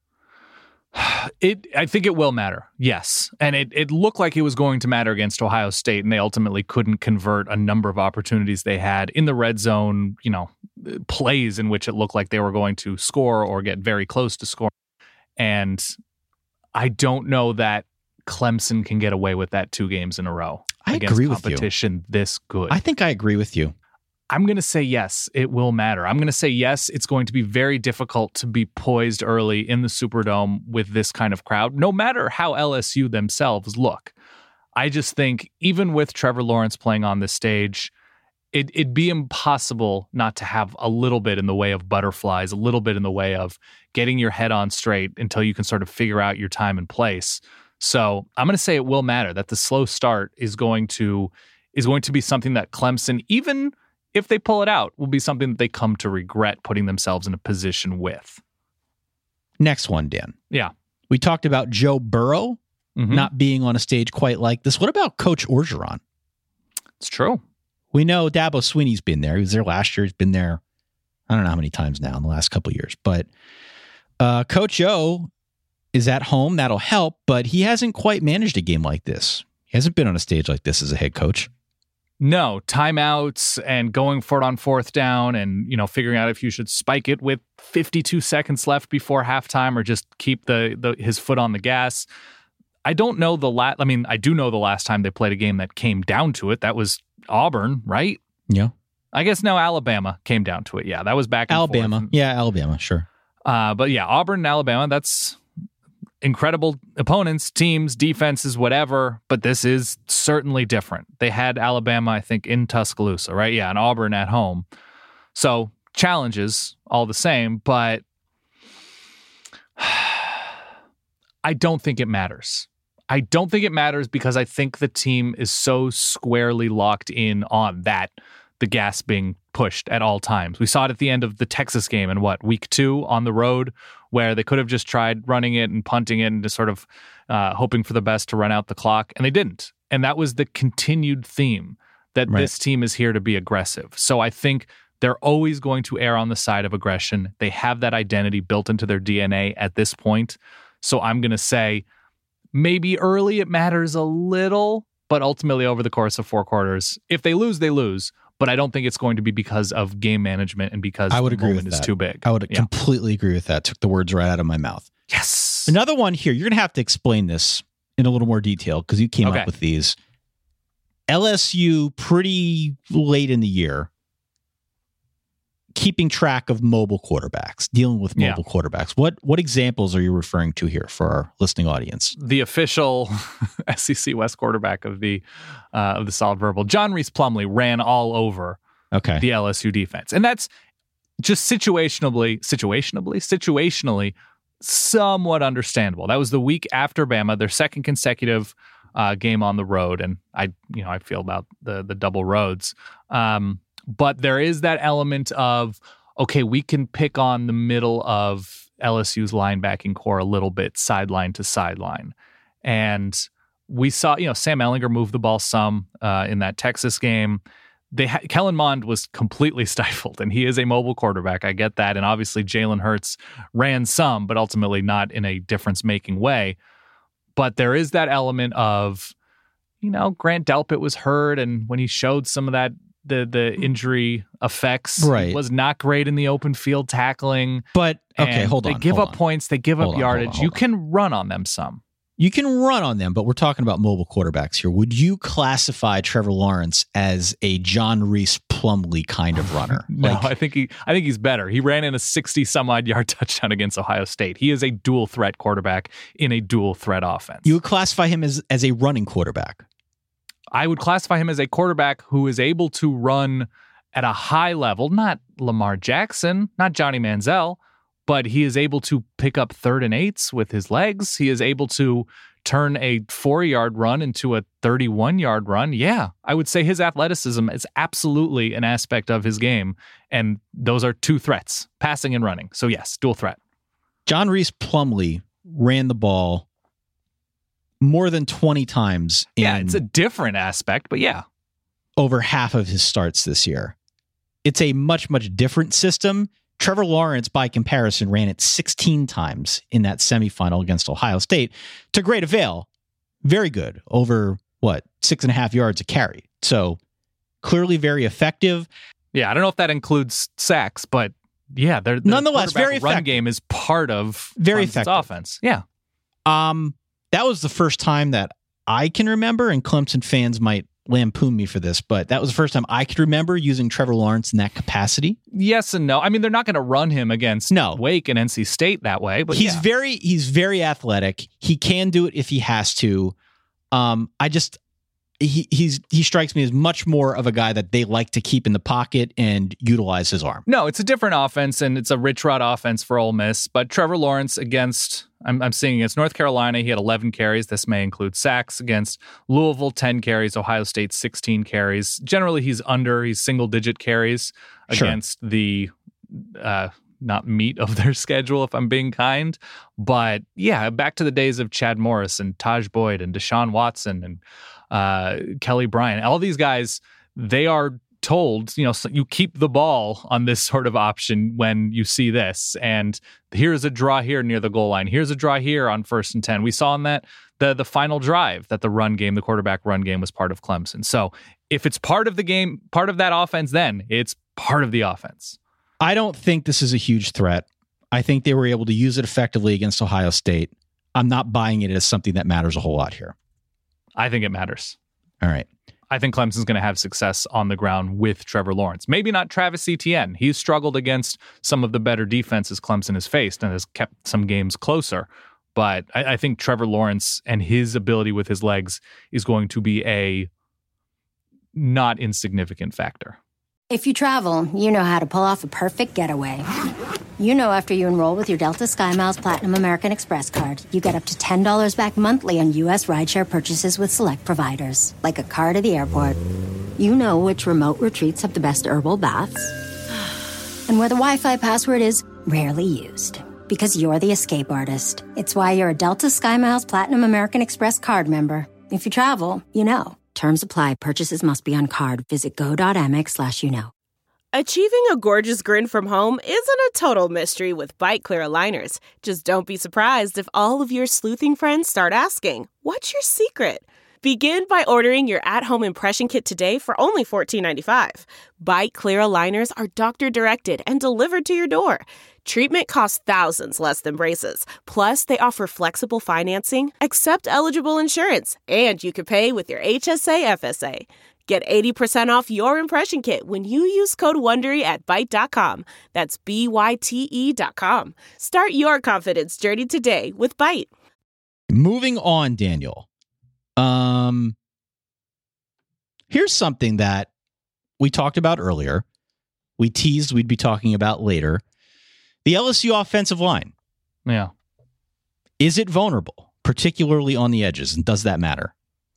It, I think it will matter, yes. And it, it looked like it was going to matter against Ohio State, and they ultimately couldn't convert a number of opportunities they had in the red zone, you know, plays in which it looked like they were going to score or get very close to scoring. And I don't know that Clemson can get away with that two games in a row. I against agree with you. competition this good. I think I agree with you. I'm going to say yes, it will matter. I'm going to say yes, it's going to be very difficult to be poised early in the Superdome with this kind of crowd, no matter how L S U themselves look. I just think even with Trevor Lawrence playing on this stage, it, it'd be impossible not to have a little bit in the way of butterflies, a little bit in the way of getting your head on straight until you can sort of figure out your time and place. So I'm going to say it will matter, that the slow start is going to is going to be something that Clemson, even if they pull it out, will be something that they come to regret putting themselves in a position with. Next one, Dan. Yeah. We talked about Joe Burrow Mm-hmm. not being on a stage quite like this. What about Coach Orgeron? It's true. We know Dabo Swinney's been there. He was there last year. He's been there, I don't know how many times now in the last couple of years. But uh, Coach O is at home. That'll help. But he hasn't quite managed a game like this. He hasn't been on a stage like this as a head coach. No, timeouts and going for it on fourth down and, you know, figuring out if you should spike it with fifty-two seconds left before halftime or just keep the, the his foot on the gas. I don't know the last, I mean, I do know the last time they played a game that came down to it. That was Auburn, right? Yeah. I guess no, Alabama came down to it. Yeah, that was back and Alabama. forth. Yeah, Alabama, sure. Uh, but yeah, Auburn and Alabama, that's incredible opponents, teams, defenses, whatever. But this is certainly different. They had Alabama, I think, in Tuscaloosa, right? Yeah, and Auburn at home. So challenges all the same, but I don't think it matters. I don't think it matters because I think the team is so squarely locked in on that, the gas being pushed at all times. We saw it at the end of the Texas game in what, week two on the road, where they could have just tried running it and punting it and just sort of uh, hoping for the best to run out the clock, and they didn't. And that was the continued theme, that Right. this team is here to be aggressive. So I think they're always going to err on the side of aggression. They have that identity built into their D N A at this point. So I'm going to say maybe early it matters a little, but ultimately over the course of four quarters, if they lose, they lose. But I don't think it's going to be because of game management and because I would the agree moment with is that. too big. I would Yeah. completely agree with that. Took the words right out of my mouth. Yes. Another one here. You're going to have to explain this in a little more detail because you came Okay. up with these. L S U pretty late in the year, keeping track of mobile quarterbacks, dealing with Yeah. mobile quarterbacks. What what examples are you referring to here for our listening audience? The official S E C West quarterback of the uh, of the Solid Verbal, John Reese Plumlee, ran all over Okay. the L S U defense. And that's just situationally, situationally, situationally somewhat understandable. That was the week after Bama, their second consecutive uh, game on the road. And I, you know, I feel about the the double roads. Um, but there is that element of, okay, we can pick on the middle of L S U's linebacking core a little bit, sideline to sideline. And we saw, you know, Sam Ehlinger move the ball some uh, in that Texas game. They ha- Kellen Mond was completely stifled, and he is a mobile quarterback. I get that. And obviously Jalen Hurts ran some, but ultimately not in a difference-making way. But there is that element of, you know, Grant Delpit was hurt, and when he showed some of that, the the injury effects, Right. he was not great in the open field tackling. But okay, And hold They on. give hold up on. points. They give Hold up on, hold on, yardage. hold You on. can run on them some. You can run on them, but we're talking about mobile quarterbacks here. Would you classify Trevor Lawrence as a John Reese Plumlee kind of runner? No, Like, I think he. I think he's better. He ran in a sixty some odd yard touchdown against Ohio State. He is a dual threat quarterback in a dual threat offense. you would classify him as as a running quarterback. I would classify him as a quarterback who is able to run at a high level, not Lamar Jackson, not Johnny Manziel, but he is able to pick up third and eights with his legs. He is able to turn a four-yard run into a thirty-one-yard run. Yeah, I would say his athleticism is absolutely an aspect of his game, and those are two threats, passing and running. So yes, dual threat. John Rhys Plumlee ran the ball more than twenty times. In yeah, it's a different aspect, but yeah. Over half of his starts this year. It's a much, much different system. Trevor Lawrence, by comparison, ran it sixteen times in that semifinal against Ohio State to great avail. Very good. Over, what, six and a half yards a carry. So clearly very effective. Yeah, I don't know if that includes sacks, but yeah, they're, the nonetheless very run effective. Game is part of very Clemson's effective offense. Yeah. Um, that was the first time that I can remember, and Clemson fans might lampoon me for this, but that was the first time I could remember using Trevor Lawrence in that capacity. Yes and no. I mean, they're not going to run him against no. Wake and N C State that way, but he's yeah. very he's very athletic. He can do it if he has to. Um, I just he he's he strikes me as much more of a guy that they like to keep in the pocket and utilize his arm. No, it's a different offense, and it's a Rich Rod offense for Ole Miss. But Trevor Lawrence against, I'm, I'm seeing against North Carolina, he had eleven carries. This may include sacks. Against Louisville, ten carries. Ohio State, sixteen carries. Generally, he's under, he's single-digit carries Sure. against the uh, not meat of their schedule, if I'm being kind. But yeah, back to the days of Chad Morris and Taj Boyd and Deshaun Watson and uh, Kelly Bryant. All these guys, they are told, you know, you keep the ball on this sort of option when you see this. And here's a draw here near the goal line. Here's a draw here on first and ten. We saw in that the the final drive that the run game, the quarterback run game was part of Clemson. So if it's part of the game, part of that offense, then it's part of the offense. I don't think this is a huge threat. I think they were able to use it effectively against Ohio State. I'm not buying it as something that matters a whole lot here. I think it matters. All right. I think Clemson's going to have success on the ground with Trevor Lawrence. Maybe not Travis Etienne. He's struggled against some of the better defenses Clemson has faced and has kept some games closer. But I, I think Trevor Lawrence and his ability with his legs is going to be a not insignificant factor. If you travel, you know how to pull off a perfect getaway. You know after you enroll with your Delta SkyMiles Platinum American Express card, you get up to ten dollars back monthly on U S rideshare purchases with select providers, like a car to the airport. You know which remote retreats have the best herbal baths, and where the Wi-Fi password is rarely used. Because you're the escape artist. It's why you're a Delta SkyMiles Platinum American Express card member. If you travel, you know. Terms apply. Purchases must be on card. Visit go.amex slash you know. Achieving a gorgeous grin from home isn't a total mystery with Byte Clear aligners. Just don't be surprised if all of your sleuthing friends start asking, what's your secret? Begin by ordering your at-home impression kit today for only fourteen ninety-five. Byte Clear aligners are doctor-directed and delivered to your door. Treatment costs thousands less than braces. Plus, they offer flexible financing, accept eligible insurance, and you can pay with your H S A F S A. Get eighty percent off your impression kit when you use code WONDERY at Byte dot com. That's B Y T E dot com. Start your confidence journey today with Byte. Moving on, Daniel. Um, here's something that we talked about earlier. We teased we'd be talking about later. The L S U offensive line. Yeah. Is it vulnerable, particularly on the edges, and does that matter?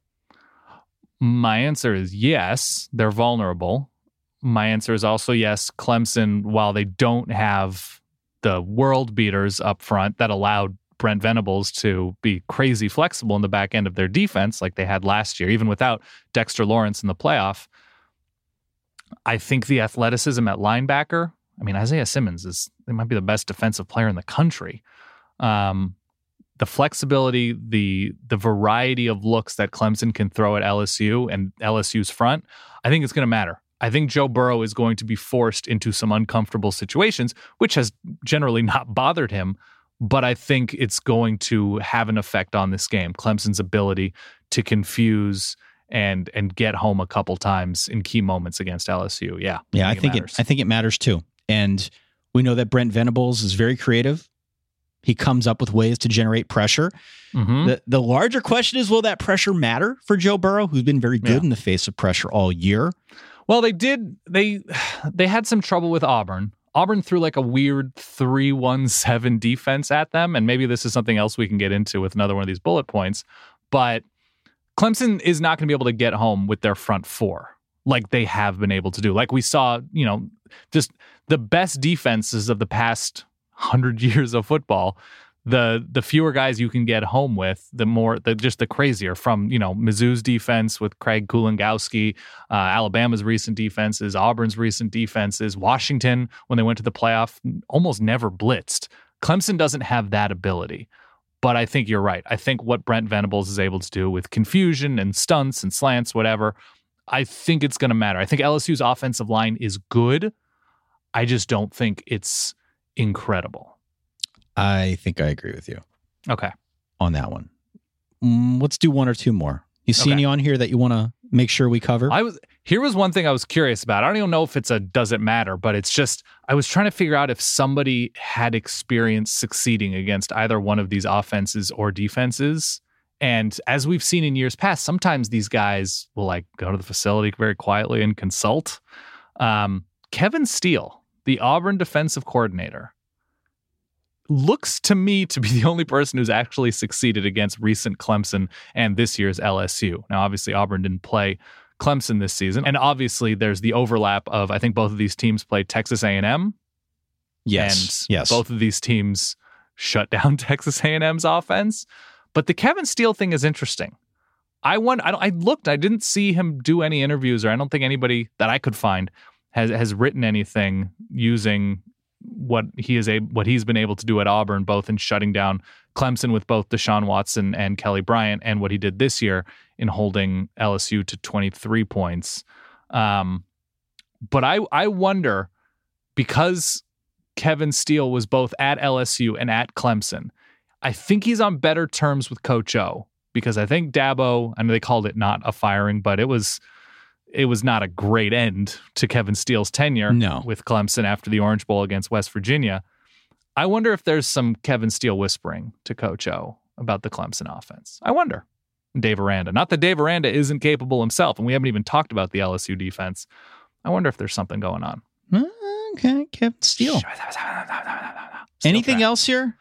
My answer is yes, they're vulnerable. My answer is also yes, Clemson, while they don't have the world beaters up front that allowed Brent Venables to be crazy flexible in the back end of their defense like they had last year, even without Dexter Lawrence in the playoff, I think the athleticism at linebacker, I mean, Isaiah Simmons is, it might be the best defensive player in the country. Um, the flexibility, the the variety of looks that Clemson can throw at L S U and L S U's front, I think it's going to matter. I think Joe Burrow is going to be forced into some uncomfortable situations, which has generally not bothered him, but I think it's going to have an effect on this game. Clemson's ability to confuse and and get home a couple times in key moments against L S U. Yeah. Yeah, I I think think it, it I think it matters too. And we know that Brent Venables is very creative. He comes up with ways to generate pressure. Mm-hmm. The the larger question is, will that pressure matter for Joe Burrow, who's been very good Yeah. in the face of pressure all year? Well, they did. They they had some trouble with Auburn. Auburn threw like a weird three one seven defense at them, and maybe this is something else we can get into with another one of these bullet points. But Clemson is not going to be able to get home with their front four like they have been able to do. Like we saw, you know, just the best defenses of the past hundred years of football. The the fewer guys you can get home with, the more, the just the crazier. From, you know, Mizzou's defense with Craig Kulangowski, uh, Alabama's recent defenses, Auburn's recent defenses, Washington, when they went to the playoff, almost never blitzed. Clemson doesn't have that ability. But I think you're right. I think what Brent Venables is able to do with confusion and stunts and slants, whatever, I think it's going to matter. I think L S U's offensive line is good. I just don't think it's incredible. I think I agree with you. Okay. On that one. Mm, let's do one or two more. You see Okay. any on here that you want to make sure we cover? I was here was one thing I was curious about. I don't even know if it's a does it matter, but it's just I was trying to figure out if somebody had experience succeeding against either one of these offenses or defenses. And as we've seen in years past, sometimes these guys will like go to the facility very quietly and consult. Um, Kevin Steele, the Auburn defensive coordinator, looks to me to be the only person who's actually succeeded against recent Clemson and this year's L S U. Now, obviously, Auburn didn't play Clemson this season. And obviously, there's the overlap of, I think both of these teams played Texas A and M. Yes. And yes. both of these teams shut down Texas A and M's offense. But the Kevin Steele thing is interesting. I won, I, I looked, I didn't see him do any interviews, or I don't think anybody that I could find has, has written anything using what he is a what he's been able to do at Auburn, both in shutting down Clemson with both Deshaun Watson and Kelly Bryant, and what he did this year in holding L S U to twenty-three points. Um, but I I wonder, because Kevin Steele was both at L S U and at Clemson, I think he's on better terms with Coach O, because I think Dabo, I know they called it not a firing, but it was it was not a great end to Kevin Steele's tenure No. with Clemson after the Orange Bowl against West Virginia. I wonder if there's some Kevin Steele whispering to Coach O about the Clemson offense. I wonder. Dave Aranda. Not that Dave Aranda isn't capable himself, and we haven't even talked about the L S U defense. I wonder if there's something going on. Okay, Kevin Steele. Anything track. else here?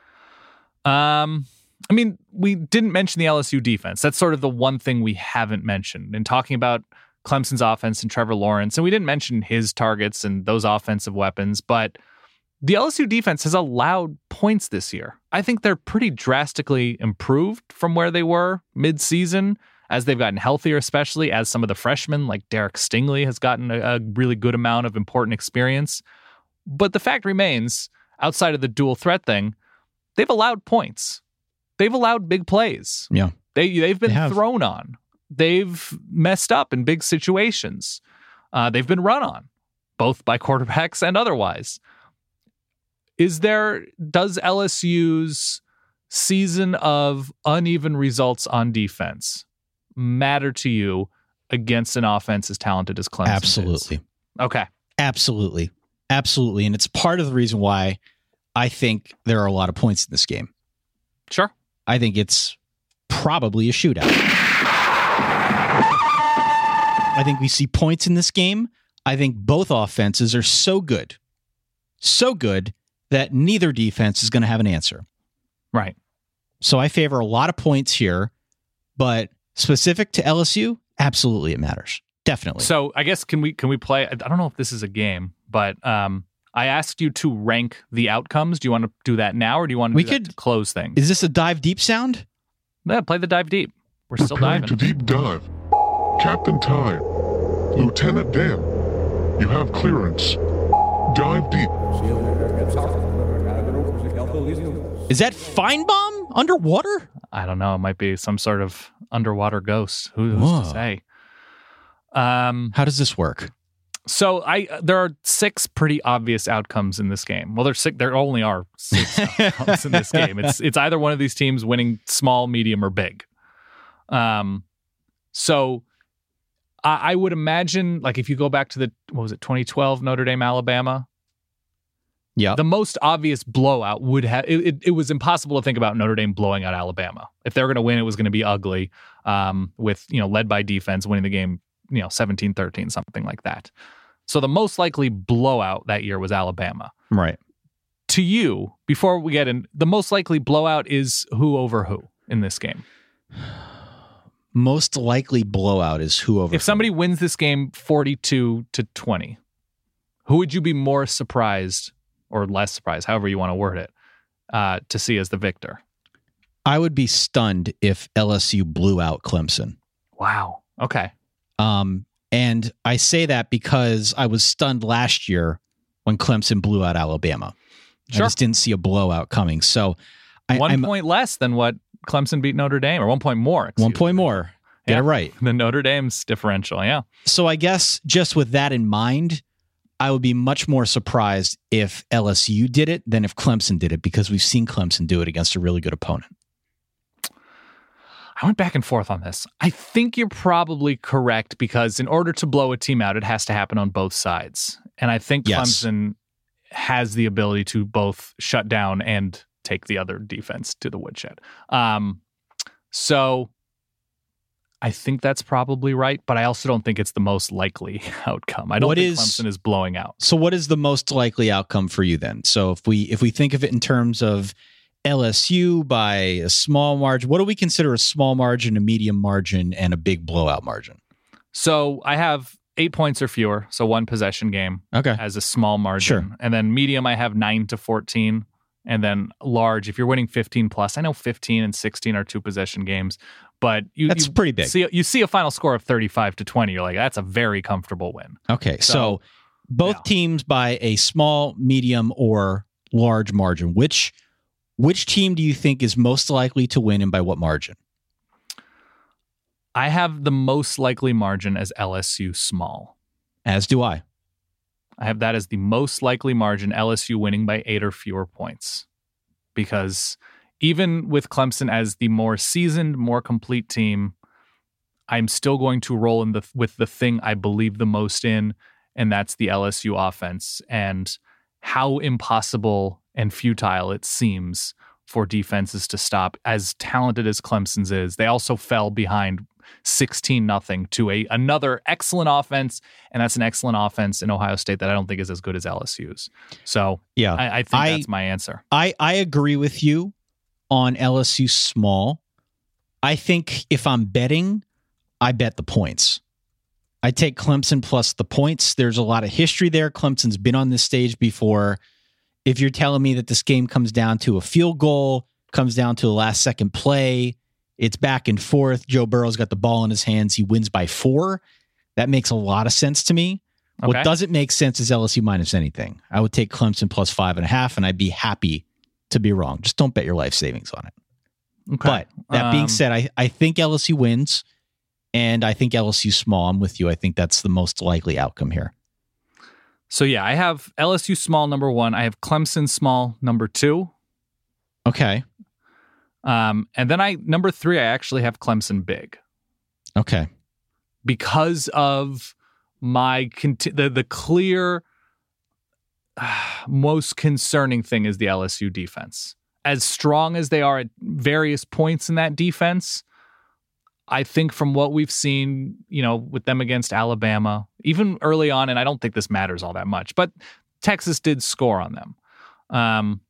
Um, I mean, we didn't mention the L S U defense. That's sort of the one thing we haven't mentioned in talking about Clemson's offense and Trevor Lawrence. And we didn't mention his targets and those offensive weapons, but the L S U defense has allowed points this year. I think they're pretty drastically improved from where they were mid-season as they've gotten healthier, especially as some of the freshmen like Derek Stingley has gotten a, a really good amount of important experience. But the fact remains, outside of the dual threat thing, they've allowed points. They've allowed big plays. Yeah. They, they've been They have. thrown on. They've messed up in big situations. Uh, they've been run on, both by quarterbacks and otherwise. Is there, does L S U's season of uneven results on defense matter to you against an offense as talented as Clemson? Absolutely. Is? Okay. Absolutely. Absolutely. And it's part of the reason why I think there are a lot of points in this game. Sure. I think it's probably a shootout. I think we see points in this game. I think both offenses are so good, so good that neither defense is going to have an answer. Right. So I favor a lot of points here, but specific to L S U, absolutely it matters. Definitely. So I guess can we can we play? I don't know if this is a game, but um, I asked you to rank the outcomes. Do you want to do that now, or do you want to We do that could- to close things? Is this a dive deep sound? Yeah, play the dive deep. We're still Preparing diving. to deep dive. Captain Time. Lieutenant Dan. You have clearance. Dive deep. Is that Feinbaum underwater? I don't know. It might be some sort of underwater ghost. Who- Who's Whoa. to say? Um, How does this work? so I there are six pretty obvious outcomes in this game. Well, there's six, there only are six outcomes in this game. It's it's either one of these teams winning small, medium, or big. Um, so I, I would imagine, like, if you go back to the what was it, twenty twelve Notre Dame Alabama. Yeah. The most obvious blowout would have it, it, it was impossible to think about Notre Dame blowing out Alabama. If they were going to win, it was going to be ugly, um, with, you know, led by defense, winning the game you know, seventeen thirteen, something like that. So the most likely blowout that year was Alabama. Right. To you, before we get in, the most likely blowout is who over who in this game? Most likely blowout is who over If somebody who. wins this game forty-two to twenty, who would you be more surprised or less surprised, however you want to word it, uh, to see as the victor? I would be stunned if L S U blew out Clemson. Wow. Okay. Um, and I say that because I was stunned last year when Clemson blew out Alabama. Sure. I just didn't see a blowout coming. So I, one I'm, point less than what Clemson beat Notre Dame, or one point more. One point me. more. Get yeah. it right. The Notre Dame's differential, yeah. So I guess just with that in mind, I would be much more surprised if L S U did it than if Clemson did it, because we've seen Clemson do it against a really good opponent. I went back and forth on this. I think you're probably correct, because in order to blow a team out, it has to happen on both sides. And I think yes. Clemson has the ability to both shut down and take the other defense to the woodshed. Um, so I think that's probably right, but I also don't think it's the most likely outcome. I don't what think is, Clemson is blowing out. So what is the most likely outcome for you then? So if we if we think of it in terms of L S U by a small margin, what do we consider a small margin, a medium margin, and a big blowout margin? So I have eight points or fewer, so one possession game okay. as a small margin. Sure. And then medium, I have nine to fourteen. And then large, if you're winning fifteen plus, I know fifteen and sixteen are two possession games, but you, that's you pretty big. See, you see a final score of thirty-five to twenty, you're like, that's a very comfortable win. Okay, so, so both yeah. teams by a small, medium, or large margin. Which which team do you think is most likely to win, and by what margin? I have the most likely margin as L S U small. As do I. I have that as the most likely margin, L S U winning by eight or fewer points. Because even with Clemson as the more seasoned, more complete team, I'm still going to roll in the with the thing I believe the most in, and that's the L S U offense, and how impossible and futile it seems for defenses to stop. As talented as Clemson's is, they also fell behind sixteen nothing to a another excellent offense, and that's an excellent offense in Ohio State that I don't think is as good as L S U's. So yeah, I, I think I, that's my answer. I, I agree with you on L S U small. I think if I'm betting, I bet the points. I take Clemson plus the points. There's a lot of history there. Clemson's been on this stage before. If you're telling me that this game comes down to a field goal, comes down to a last second play, it's back and forth, Joe Burrow's got the ball in his hands, he wins by four, that makes a lot of sense to me. Okay. What doesn't make sense is L S U minus anything. I would take Clemson plus five and a half, and I'd be happy to be wrong. Just don't bet your life savings on it. Okay. But that um, being said, I, I think L S U wins, and I think L S U small. I'm with you. I think that's the most likely outcome here. So yeah, I have L S U small number one. I have Clemson small number two. Okay. Um, and then I number three, I actually have Clemson big. Okay. Because of my conti- the the clear uh, most concerning thing is the L S U defense. As strong as they are at various points in that defense, I think from what we've seen, you know, with them against Alabama, even early on, and I don't think this matters all that much, but Texas did score on them. Um,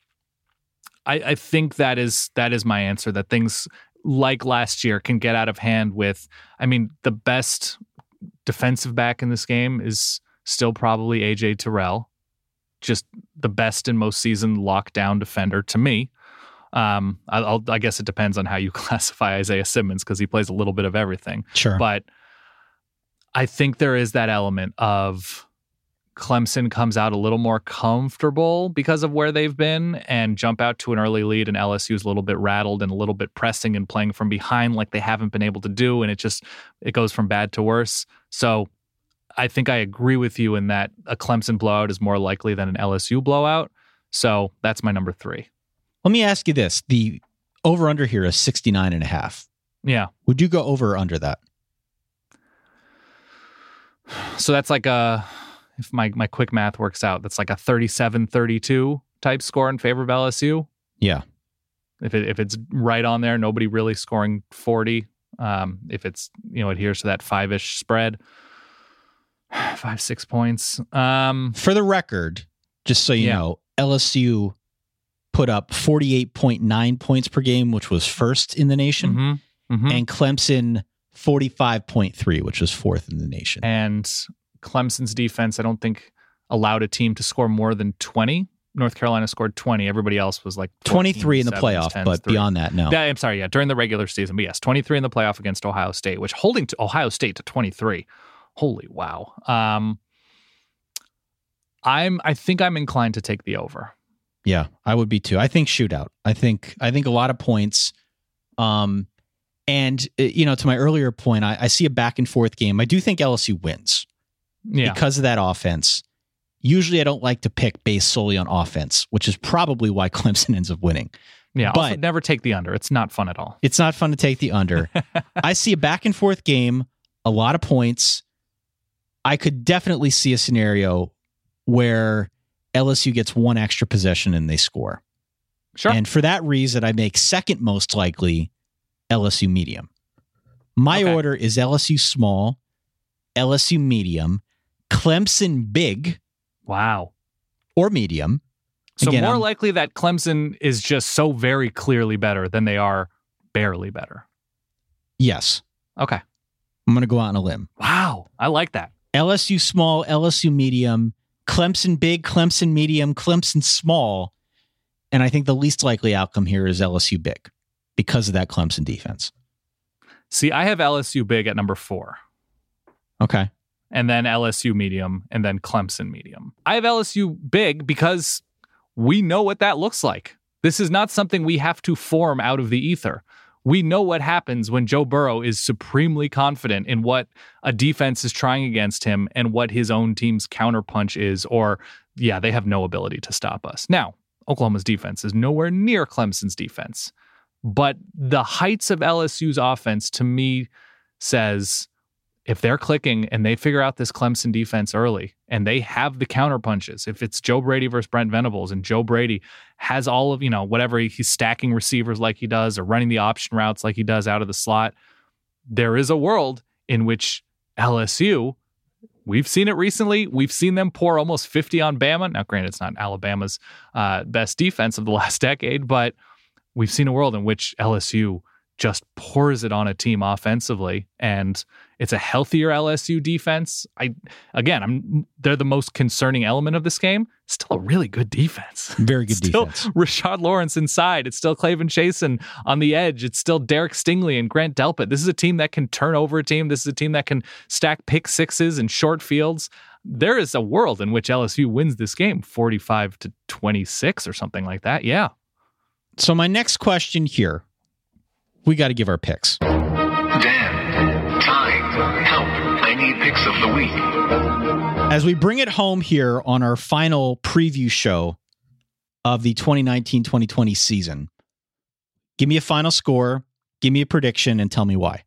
I, I think that is that is my answer, that things like last year can get out of hand with, I mean, the best defensive back in this game is still probably A J Terrell, just the best and most seasoned lockdown defender to me. Um, I'll, I guess it depends on how you classify Isaiah Simmons, because he plays a little bit of everything. Sure. But I think there is that element of Clemson comes out a little more comfortable because of where they've been and jump out to an early lead, and L S U's a little bit rattled and a little bit pressing and playing from behind like they haven't been able to do, and it just it goes from bad to worse. So I think I agree with you in that a Clemson blowout is more likely than an L S U blowout. So that's my number three. Let me ask you this. The over-under here is sixty-nine and a half. Yeah. Would you go over or under that? So that's like a, if my, my quick math works out, that's like a thirty-seven thirty-two type score in favor of L S U. Yeah. If it, if it's right on there, nobody really scoring forty. Um, if it's, you know, adheres to that five-ish spread, five, six points. Um, For the record, just so you Yeah. know, L S U put up forty-eight point nine points per game, which was first in the nation, mhm, mhm. and Clemson forty-five point three, which was fourth in the nation. And Clemson's defense, I don't think, allowed a team to score more than twenty. North Carolina scored twenty. Everybody else was like twenty-three in the sevens, playoff, tens, but three. beyond that, no. Yeah, I'm sorry, yeah, during the regular season. But yes, twenty-three in the playoff against Ohio State, which holding to Ohio State to twenty-three. Holy wow. Um, I'm I think I'm inclined to take the over. Yeah, I would be too. I think shootout. I think I think a lot of points. Um, and uh, you know, to my earlier point, I, I see a back and forth game. I do think L S U wins Yeah. because of that offense. Usually, I don't like to pick based solely on offense, which is probably why Clemson ends up winning. Yeah, but also never take the under. It's not fun at all. It's not fun to take the under. I see a back and forth game, a lot of points. I could definitely see a scenario where L S U gets one extra possession and they score. Sure. And for that reason, I make second most likely L S U medium. My Okay. order is L S U small, L S U medium, Clemson big Wow. or medium. So Again, more I'm- likely that Clemson is just so very clearly better than they are barely better. Yes. Okay. I'm going to go out on a limb. Wow. I like that. L S U small, L S U medium, Clemson big, Clemson medium, Clemson small. And I think the least likely outcome here is L S U big because of that Clemson defense. See, I have L S U big at number four, Okay. and then L S U medium, and then Clemson medium. I have L S U big because we know what that looks like. This is not something we have to form out of the ether. We know what happens when Joe Burrow is supremely confident in what a defense is trying against him and what his own team's counterpunch is, or, yeah, they have no ability to stop us. Now, Oklahoma's defense is nowhere near Clemson's defense, but the heights of L S U's offense, to me, says if they're clicking and they figure out this Clemson defense early and they have the counter punches, if it's Joe Brady versus Brent Venables and Joe Brady has all of, you know, whatever he, he's stacking receivers like he does or running the option routes like he does out of the slot, there is a world in which L S U, we've seen it recently. We've seen them pour almost fifty on Bama. Now, granted, it's not Alabama's uh, best defense of the last decade, but we've seen a world in which L S U just pours it on a team offensively, and it's a healthier L S U defense. I again, I'm they're the most concerning element of this game. Still a really good defense. Very good still defense. Rashad Lawrence inside. It's still Clavin Chasen on the edge. It's still Derek Stingley and Grant Delpit. This is a team that can turn over a team. This is a team that can stack pick sixes and short fields. There is a world in which L S U wins this game forty-five to twenty-six or something like that. Yeah. So my next question here, we got to give our picks. Dan, Ty, help. I need picks of the week. As we bring it home here on our final preview show of the twenty nineteen twenty twenty season, give me a final score, give me a prediction, and tell me why.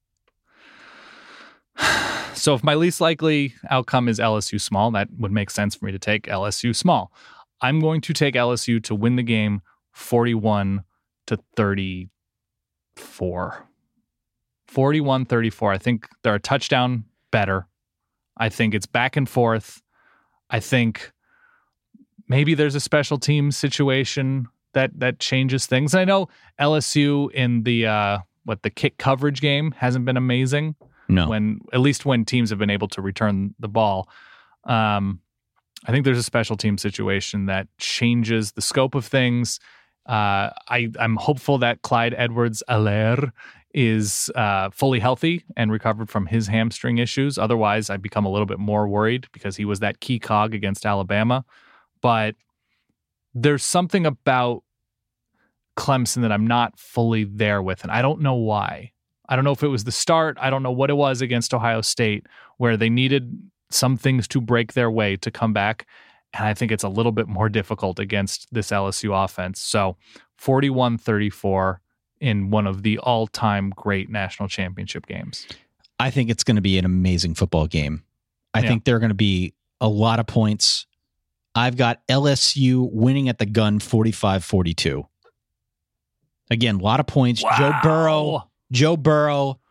So if my least likely outcome is L S U small, that would make sense for me to take L S U small. I'm going to take L S U to win the game forty-one to thirty-four. forty-one thirty-four. I think they're a touchdown better. I think it's back and forth. I think maybe there's a special team situation that that changes things. And I know L S U in the uh, what the kick coverage game hasn't been amazing. No. When at least when teams have been able to return the ball. Um, I think there's a special team situation that changes the scope of things. Uh, I, I'm hopeful that Clyde Edwards-Helaire is uh, fully healthy and recovered from his hamstring issues. Otherwise, I become a little bit more worried because he was that key cog against Alabama. But there's something about Clemson that I'm not fully there with, and I don't know why. I don't know if it was the start. I don't know what it was against Ohio State where they needed some things to break their way to come back. And I think it's a little bit more difficult against this L S U offense. So forty-one thirty-four in one of the all-time great national championship games. I think it's going to be an amazing football game. I Yeah. think there are going to be a lot of points. I've got L S U winning at the gun forty-five forty-two. Again, a lot of points. Wow. Joe Burrow, Joe Burrow,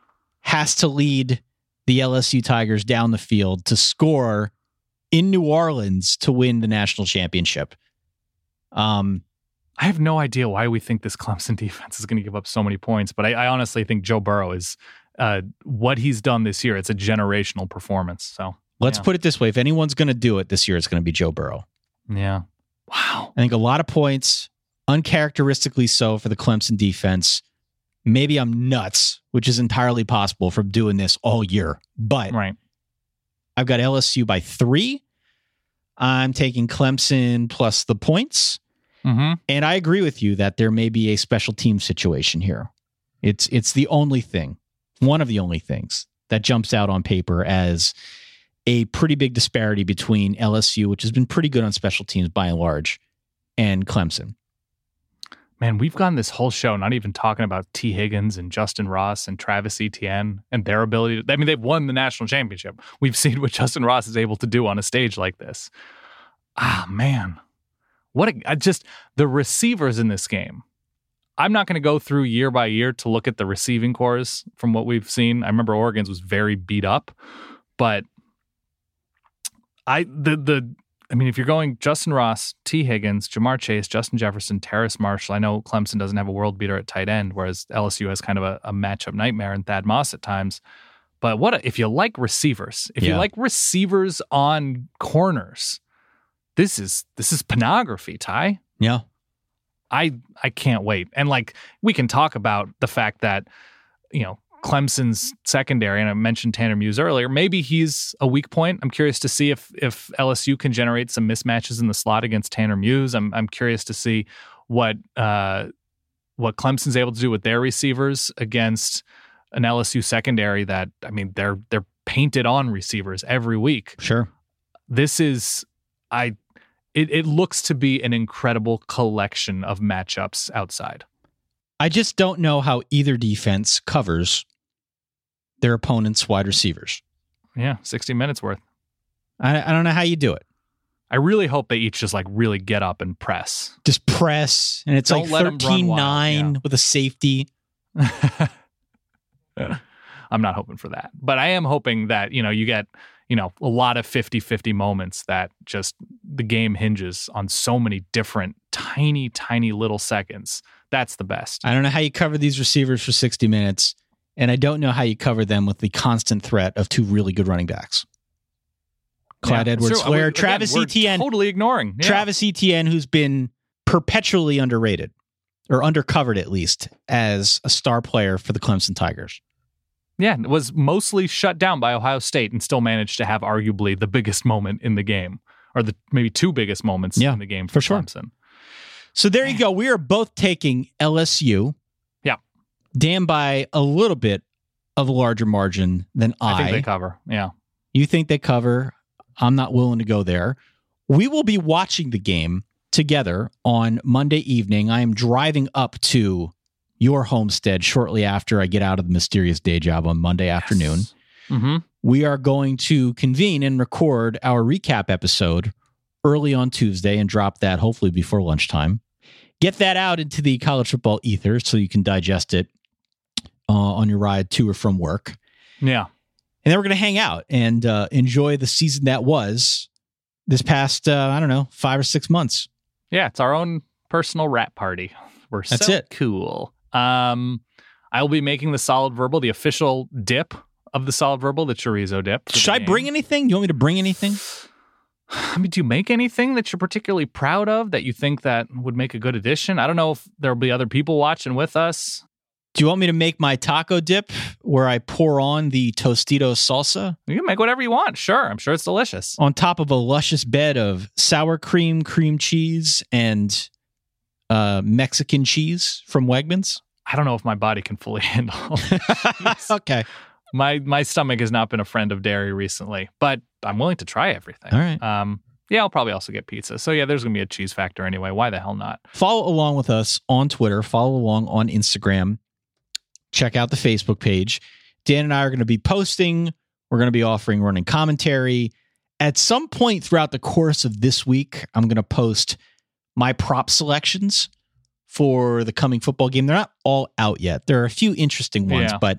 has to lead the L S U Tigers down the field to score in New Orleans to win the national championship. Um, I have no idea why we think this Clemson defense is going to give up so many points, but I, I honestly think Joe Burrow is uh, what he's done this year. It's a generational performance. So let's yeah. put it this way: if anyone's going to do it this year, it's going to be Joe Burrow. Yeah. Wow. I think a lot of points, uncharacteristically so for the Clemson defense. Maybe I'm nuts, which is entirely possible from doing this all year. But right. I've got L S U by three. I'm taking Clemson plus the points. Mm-hmm. And I agree with you that there may be a special team situation here. It's it's the only thing, one of the only things that jumps out on paper as a pretty big disparity between L S U, which has been pretty good on special teams by and large, and Clemson. Man, we've gone this whole show not even talking about T. Higgins and Justin Ross and Travis Etienne and their ability to, I mean, they've won the national championship. We've seen what Justin Ross is able to do on a stage like this. Ah, man. What a, I just, the receivers in this game. I'm not going to go through year by year to look at the receiving cores from what we've seen. I remember Oregon's was very beat up, but I, the, the, I mean, if you're going Justin Ross, T. Higgins, Jamar Chase, Justin Jefferson, Terrace Marshall, I know Clemson doesn't have a world beater at tight end, whereas L S U has kind of a, a matchup nightmare in Thad Moss at times. But what a, if you like receivers, if Yeah. you like receivers on corners, this is this is pornography, Ty. Yeah. I I can't wait. And like we can talk about the fact that, you know, Clemson's secondary, and I mentioned Tanner Muse earlier, maybe he's a weak point. I'm curious to see if if L S U can generate some mismatches in the slot against Tanner Muse. I'm I'm curious to see what uh, what Clemson's able to do with their receivers against an L S U secondary that, I mean, they're they're painted on receivers every week. Sure. This is I it, it looks to be an incredible collection of matchups outside. I just don't know how either defense covers their opponent's wide receivers. Yeah, sixty minutes worth. I, I don't know how you do it. I really hope they each just like really get up and press. Just press, and it's Don't like let 'em run thirteen wild, nine yeah. with a safety. I'm not hoping for that. But I am hoping that, you know, you get, you know, a lot of fifty-fifty moments that just the game hinges on so many different tiny, tiny little seconds. That's the best. I don't know how you cover these receivers for sixty minutes, and I don't know how you cover them with the constant threat of two really good running backs. Clyde Yeah, Edwards so, Where again, Travis we're Etienne. Totally ignoring. Yeah. Travis Etienne, who's been perpetually underrated, or undercovered at least, as a star player for the Clemson Tigers. Yeah, it was mostly shut down by Ohio State and still managed to have arguably the biggest moment in the game, or the maybe two biggest moments Yeah, in the game for, for sure. Clemson. So there you go. We are both taking L S U. Yeah. Dan by a little bit of a larger margin than I. I think they cover. Yeah. You think they cover. I'm not willing to go there. We will be watching the game together on Monday evening. I am driving up to your homestead shortly after I get out of the mysterious day job on Monday yes. afternoon. Mm-hmm. We are going to convene and record our recap episode early on Tuesday and drop that hopefully before lunchtime. Get that out into the college football ether so you can digest it uh, on your ride to or from work. Yeah. And then we're going to hang out and uh, enjoy the season that was this past, uh, I don't know, five or six months. Yeah, it's our own personal rap party. We're That's so it. cool. Um, I will be making the Solid Verbal, the official dip of the Solid Verbal, the chorizo dip. Should I bring anything? You want me to bring anything? I mean, do you make anything that you're particularly proud of that you think that would make a good addition? I don't know if there'll be other people watching with us. Do you want me to make my taco dip where I pour on the Tostitos salsa? You can make whatever you want. Sure. I'm sure it's delicious. On top of a luscious bed of sour cream, cream cheese, and uh, Mexican cheese from Wegmans? I don't know if my body can fully handle. Okay. My my stomach has not been a friend of dairy recently, but I'm willing to try everything. All right. Um, yeah, I'll probably also get pizza. So yeah, there's going to be a cheese factor anyway. Why the hell not? Follow along with us on Twitter. Follow along on Instagram. Check out the Facebook page. Dan and I are going to be posting. We're going to be offering running commentary. At some point throughout the course of this week, I'm going to post my prop selections for the coming football game. They're not all out yet. There are a few interesting ones, Yeah. but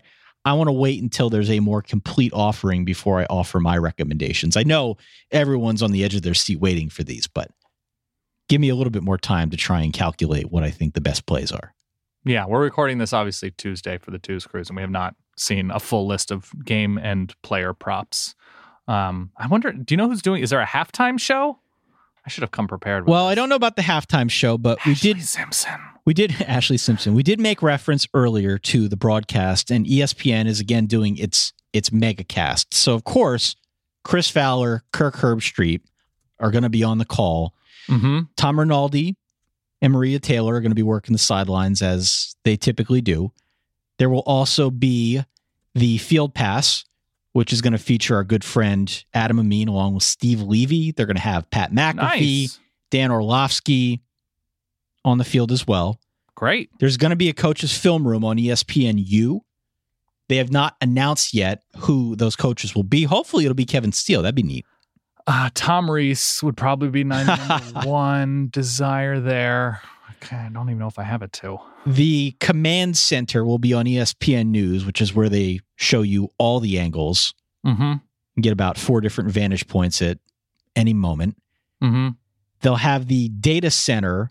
I want to wait until there's a more complete offering before I offer my recommendations. I know everyone's on the edge of their seat waiting for these, but give me a little bit more time to try and calculate what I think the best plays are. Yeah, we're recording this obviously Tuesday for the Twos Cruise, and we have not seen a full list of game and player props. Um, I wonder, do you know who's doing, is there a halftime show? I should have come prepared with Well, this. I don't know about the halftime show, but Ashley we did Simpson. We did Ashley Simpson. We did make reference earlier to the broadcast, and E S P N is again doing its its mega cast. So of course, Chris Fowler, Kirk Herbstreit are going to be on the call. Mm-hmm. Tom Rinaldi and Maria Taylor are going to be working the sidelines as they typically do. There will also be the field pass, which is going to feature our good friend Adam Amin along with Steve Levy. They're going to have Pat McAfee, Nice. Dan Orlovsky on the field as well. Great. There's going to be a coach's film room on E S P N U. They have not announced yet who those coaches will be. Hopefully it'll be Kevin Steele. That'd be neat. Uh, Tom Reese would probably be ninety-one. Desire there. Okay, I don't even know if I have it too. The command center will be on E S P N News, which is where they show you all the angles. Mm-hmm. And get about four different vantage points at any moment. Mm-hmm. They'll have the data center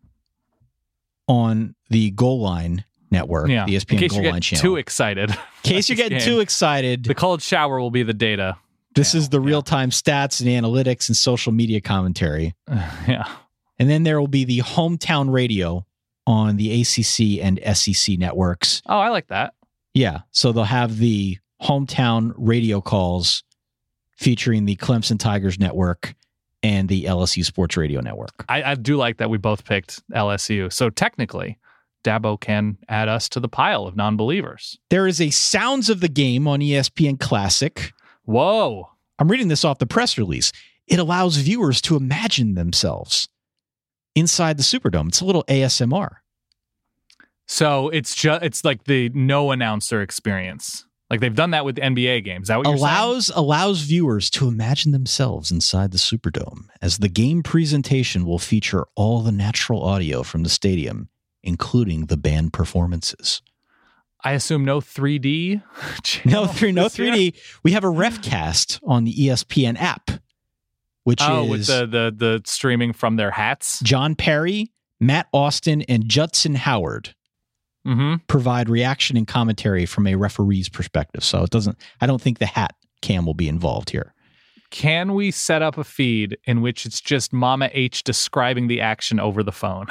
on the Goal Line network, Yeah. the E S P N In case Goal you're Line getting channel. too excited. In case you're getting too excited, The cold shower will be the data. this channel. is the real-time stats and analytics and social media commentary. Yeah. And then there will be the hometown radio on the A C C and S E C networks. Oh, I like that. Yeah. So they'll have the hometown radio calls featuring the Clemson Tigers network and the L S U Sports Radio network. I, I do like that we both picked L S U. So technically, Dabo can add us to the pile of non-believers. There is a Sounds of the Game on E S P N Classic. Whoa. I'm reading this off the press release. It allows viewers to imagine themselves inside the Superdome. It's a little A S M R. So it's just it's like the no announcer experience. Like they've done that with N B A games. Is that what you're allows saying? allows viewers to imagine themselves inside the Superdome, as the game presentation will feature all the natural audio from the stadium, including the band performances. I assume no three D. No three, no this year? three D. We have a RefCast on the E S P N app, which oh, is with the, the the streaming from their hats. John Perry, Matt Austin, and Judson Howard Mm-hmm. provide reaction and commentary from a referee's perspective. So it doesn't. I don't think the hat cam will be involved here. Can we set up a feed in which it's just Mama H describing the action over the phone?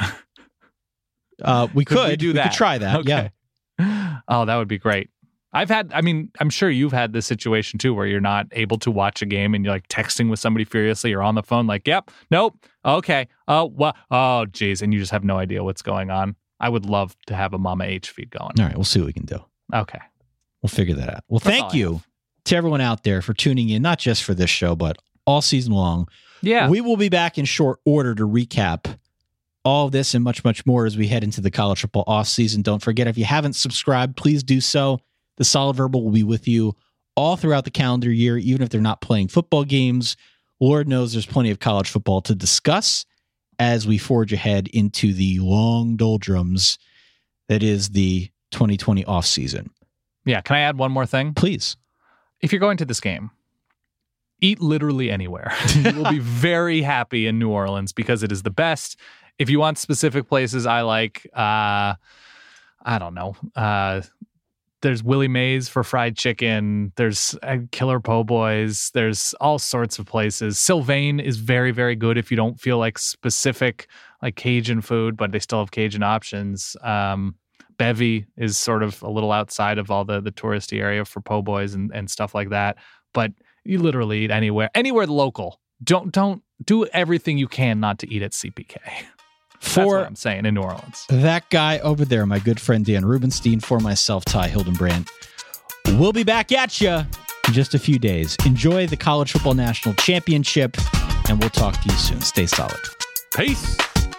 Uh, we Could could, we do we that? could try that. Yeah. Okay. Oh, that would be great. I've had, I mean, I'm sure you've had this situation too, where you're not able to watch a game and you're like texting with somebody furiously or on the phone, like, yep, nope, okay, oh, what, oh, geez, and you just have no idea what's going on. I would love to have a Mama H feed going. All right, we'll see what we can do. Okay. We'll figure that out. Well, That's all thank I you have. to everyone out there for tuning in, not just for this show, but all season long. Yeah. We will be back in short order to recap all of this and much, much more as we head into the college football off season. Don't forget, if you haven't subscribed, please do so. The Solid Verbal will be with you all throughout the calendar year, even if they're not playing football games. Lord knows there's plenty of college football to discuss as we forge ahead into the long doldrums that is the twenty twenty off season. Yeah. Can I add one more thing? Please. If you're going to this game, eat literally anywhere. You will be very happy in New Orleans because it is the best. If you want specific places, I like, uh, I don't know, uh, there's Willie Mays for fried chicken. There's uh, Killer Po' Boys. There's all sorts of places. Sylvain is very, very good if you don't feel like specific like Cajun food, but they still have Cajun options. Um, Bevy is sort of a little outside of all the, the touristy area for po' boys and, and stuff like that. But you literally eat anywhere, anywhere local. Don't don't do everything you can not to eat at C P K. That's For what I'm saying in New Orleans. that guy over there, my good friend Dan Rubenstein, for myself, Ty Hildenbrand. We'll be back at you in just a few days. Enjoy the College Football National Championship, and we'll talk to you soon. Stay solid. Peace.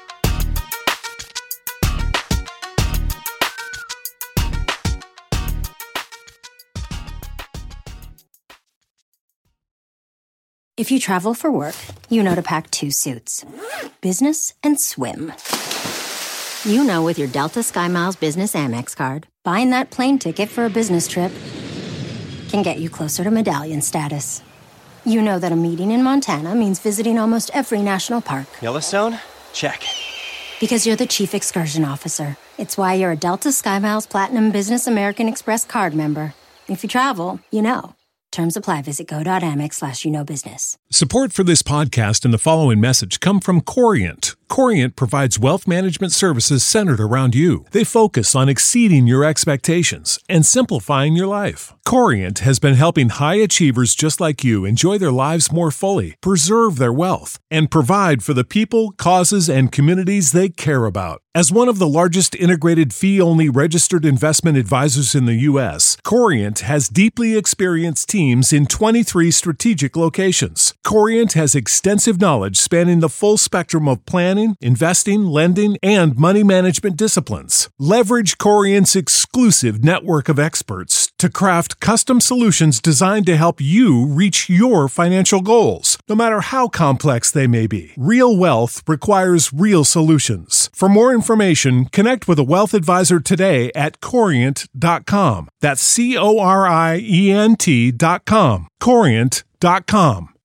If you travel for work, you know to pack two suits. Business and swim. You know with your Delta SkyMiles Business Amex card, buying that plane ticket for a business trip can get you closer to medallion status. You know that a meeting in Montana means visiting almost every national park. Yellowstone? Check. Because you're the chief excursion officer. It's why you're a Delta SkyMiles Platinum Business American Express card member. If you travel, you know. Terms apply. Visit go.amex slash you know business. Support for this podcast and the following message come from Corient. Corient provides wealth management services centered around you. They focus on exceeding your expectations and simplifying your life. Corient has been helping high achievers just like you enjoy their lives more fully, preserve their wealth, and provide for the people, causes, and communities they care about. As one of the largest integrated fee-only registered investment advisors in the U S, Corient has deeply experienced teams in twenty-three strategic locations. Corient has extensive knowledge spanning the full spectrum of planning, investing, lending, and money management disciplines. Leverage Corient's exclusive network of experts to craft custom solutions designed to help you reach your financial goals, no matter how complex they may be. Real wealth requires real solutions. For more information, connect with a wealth advisor today at corient dot com. That's C O R I E N T dot com. corient dot com.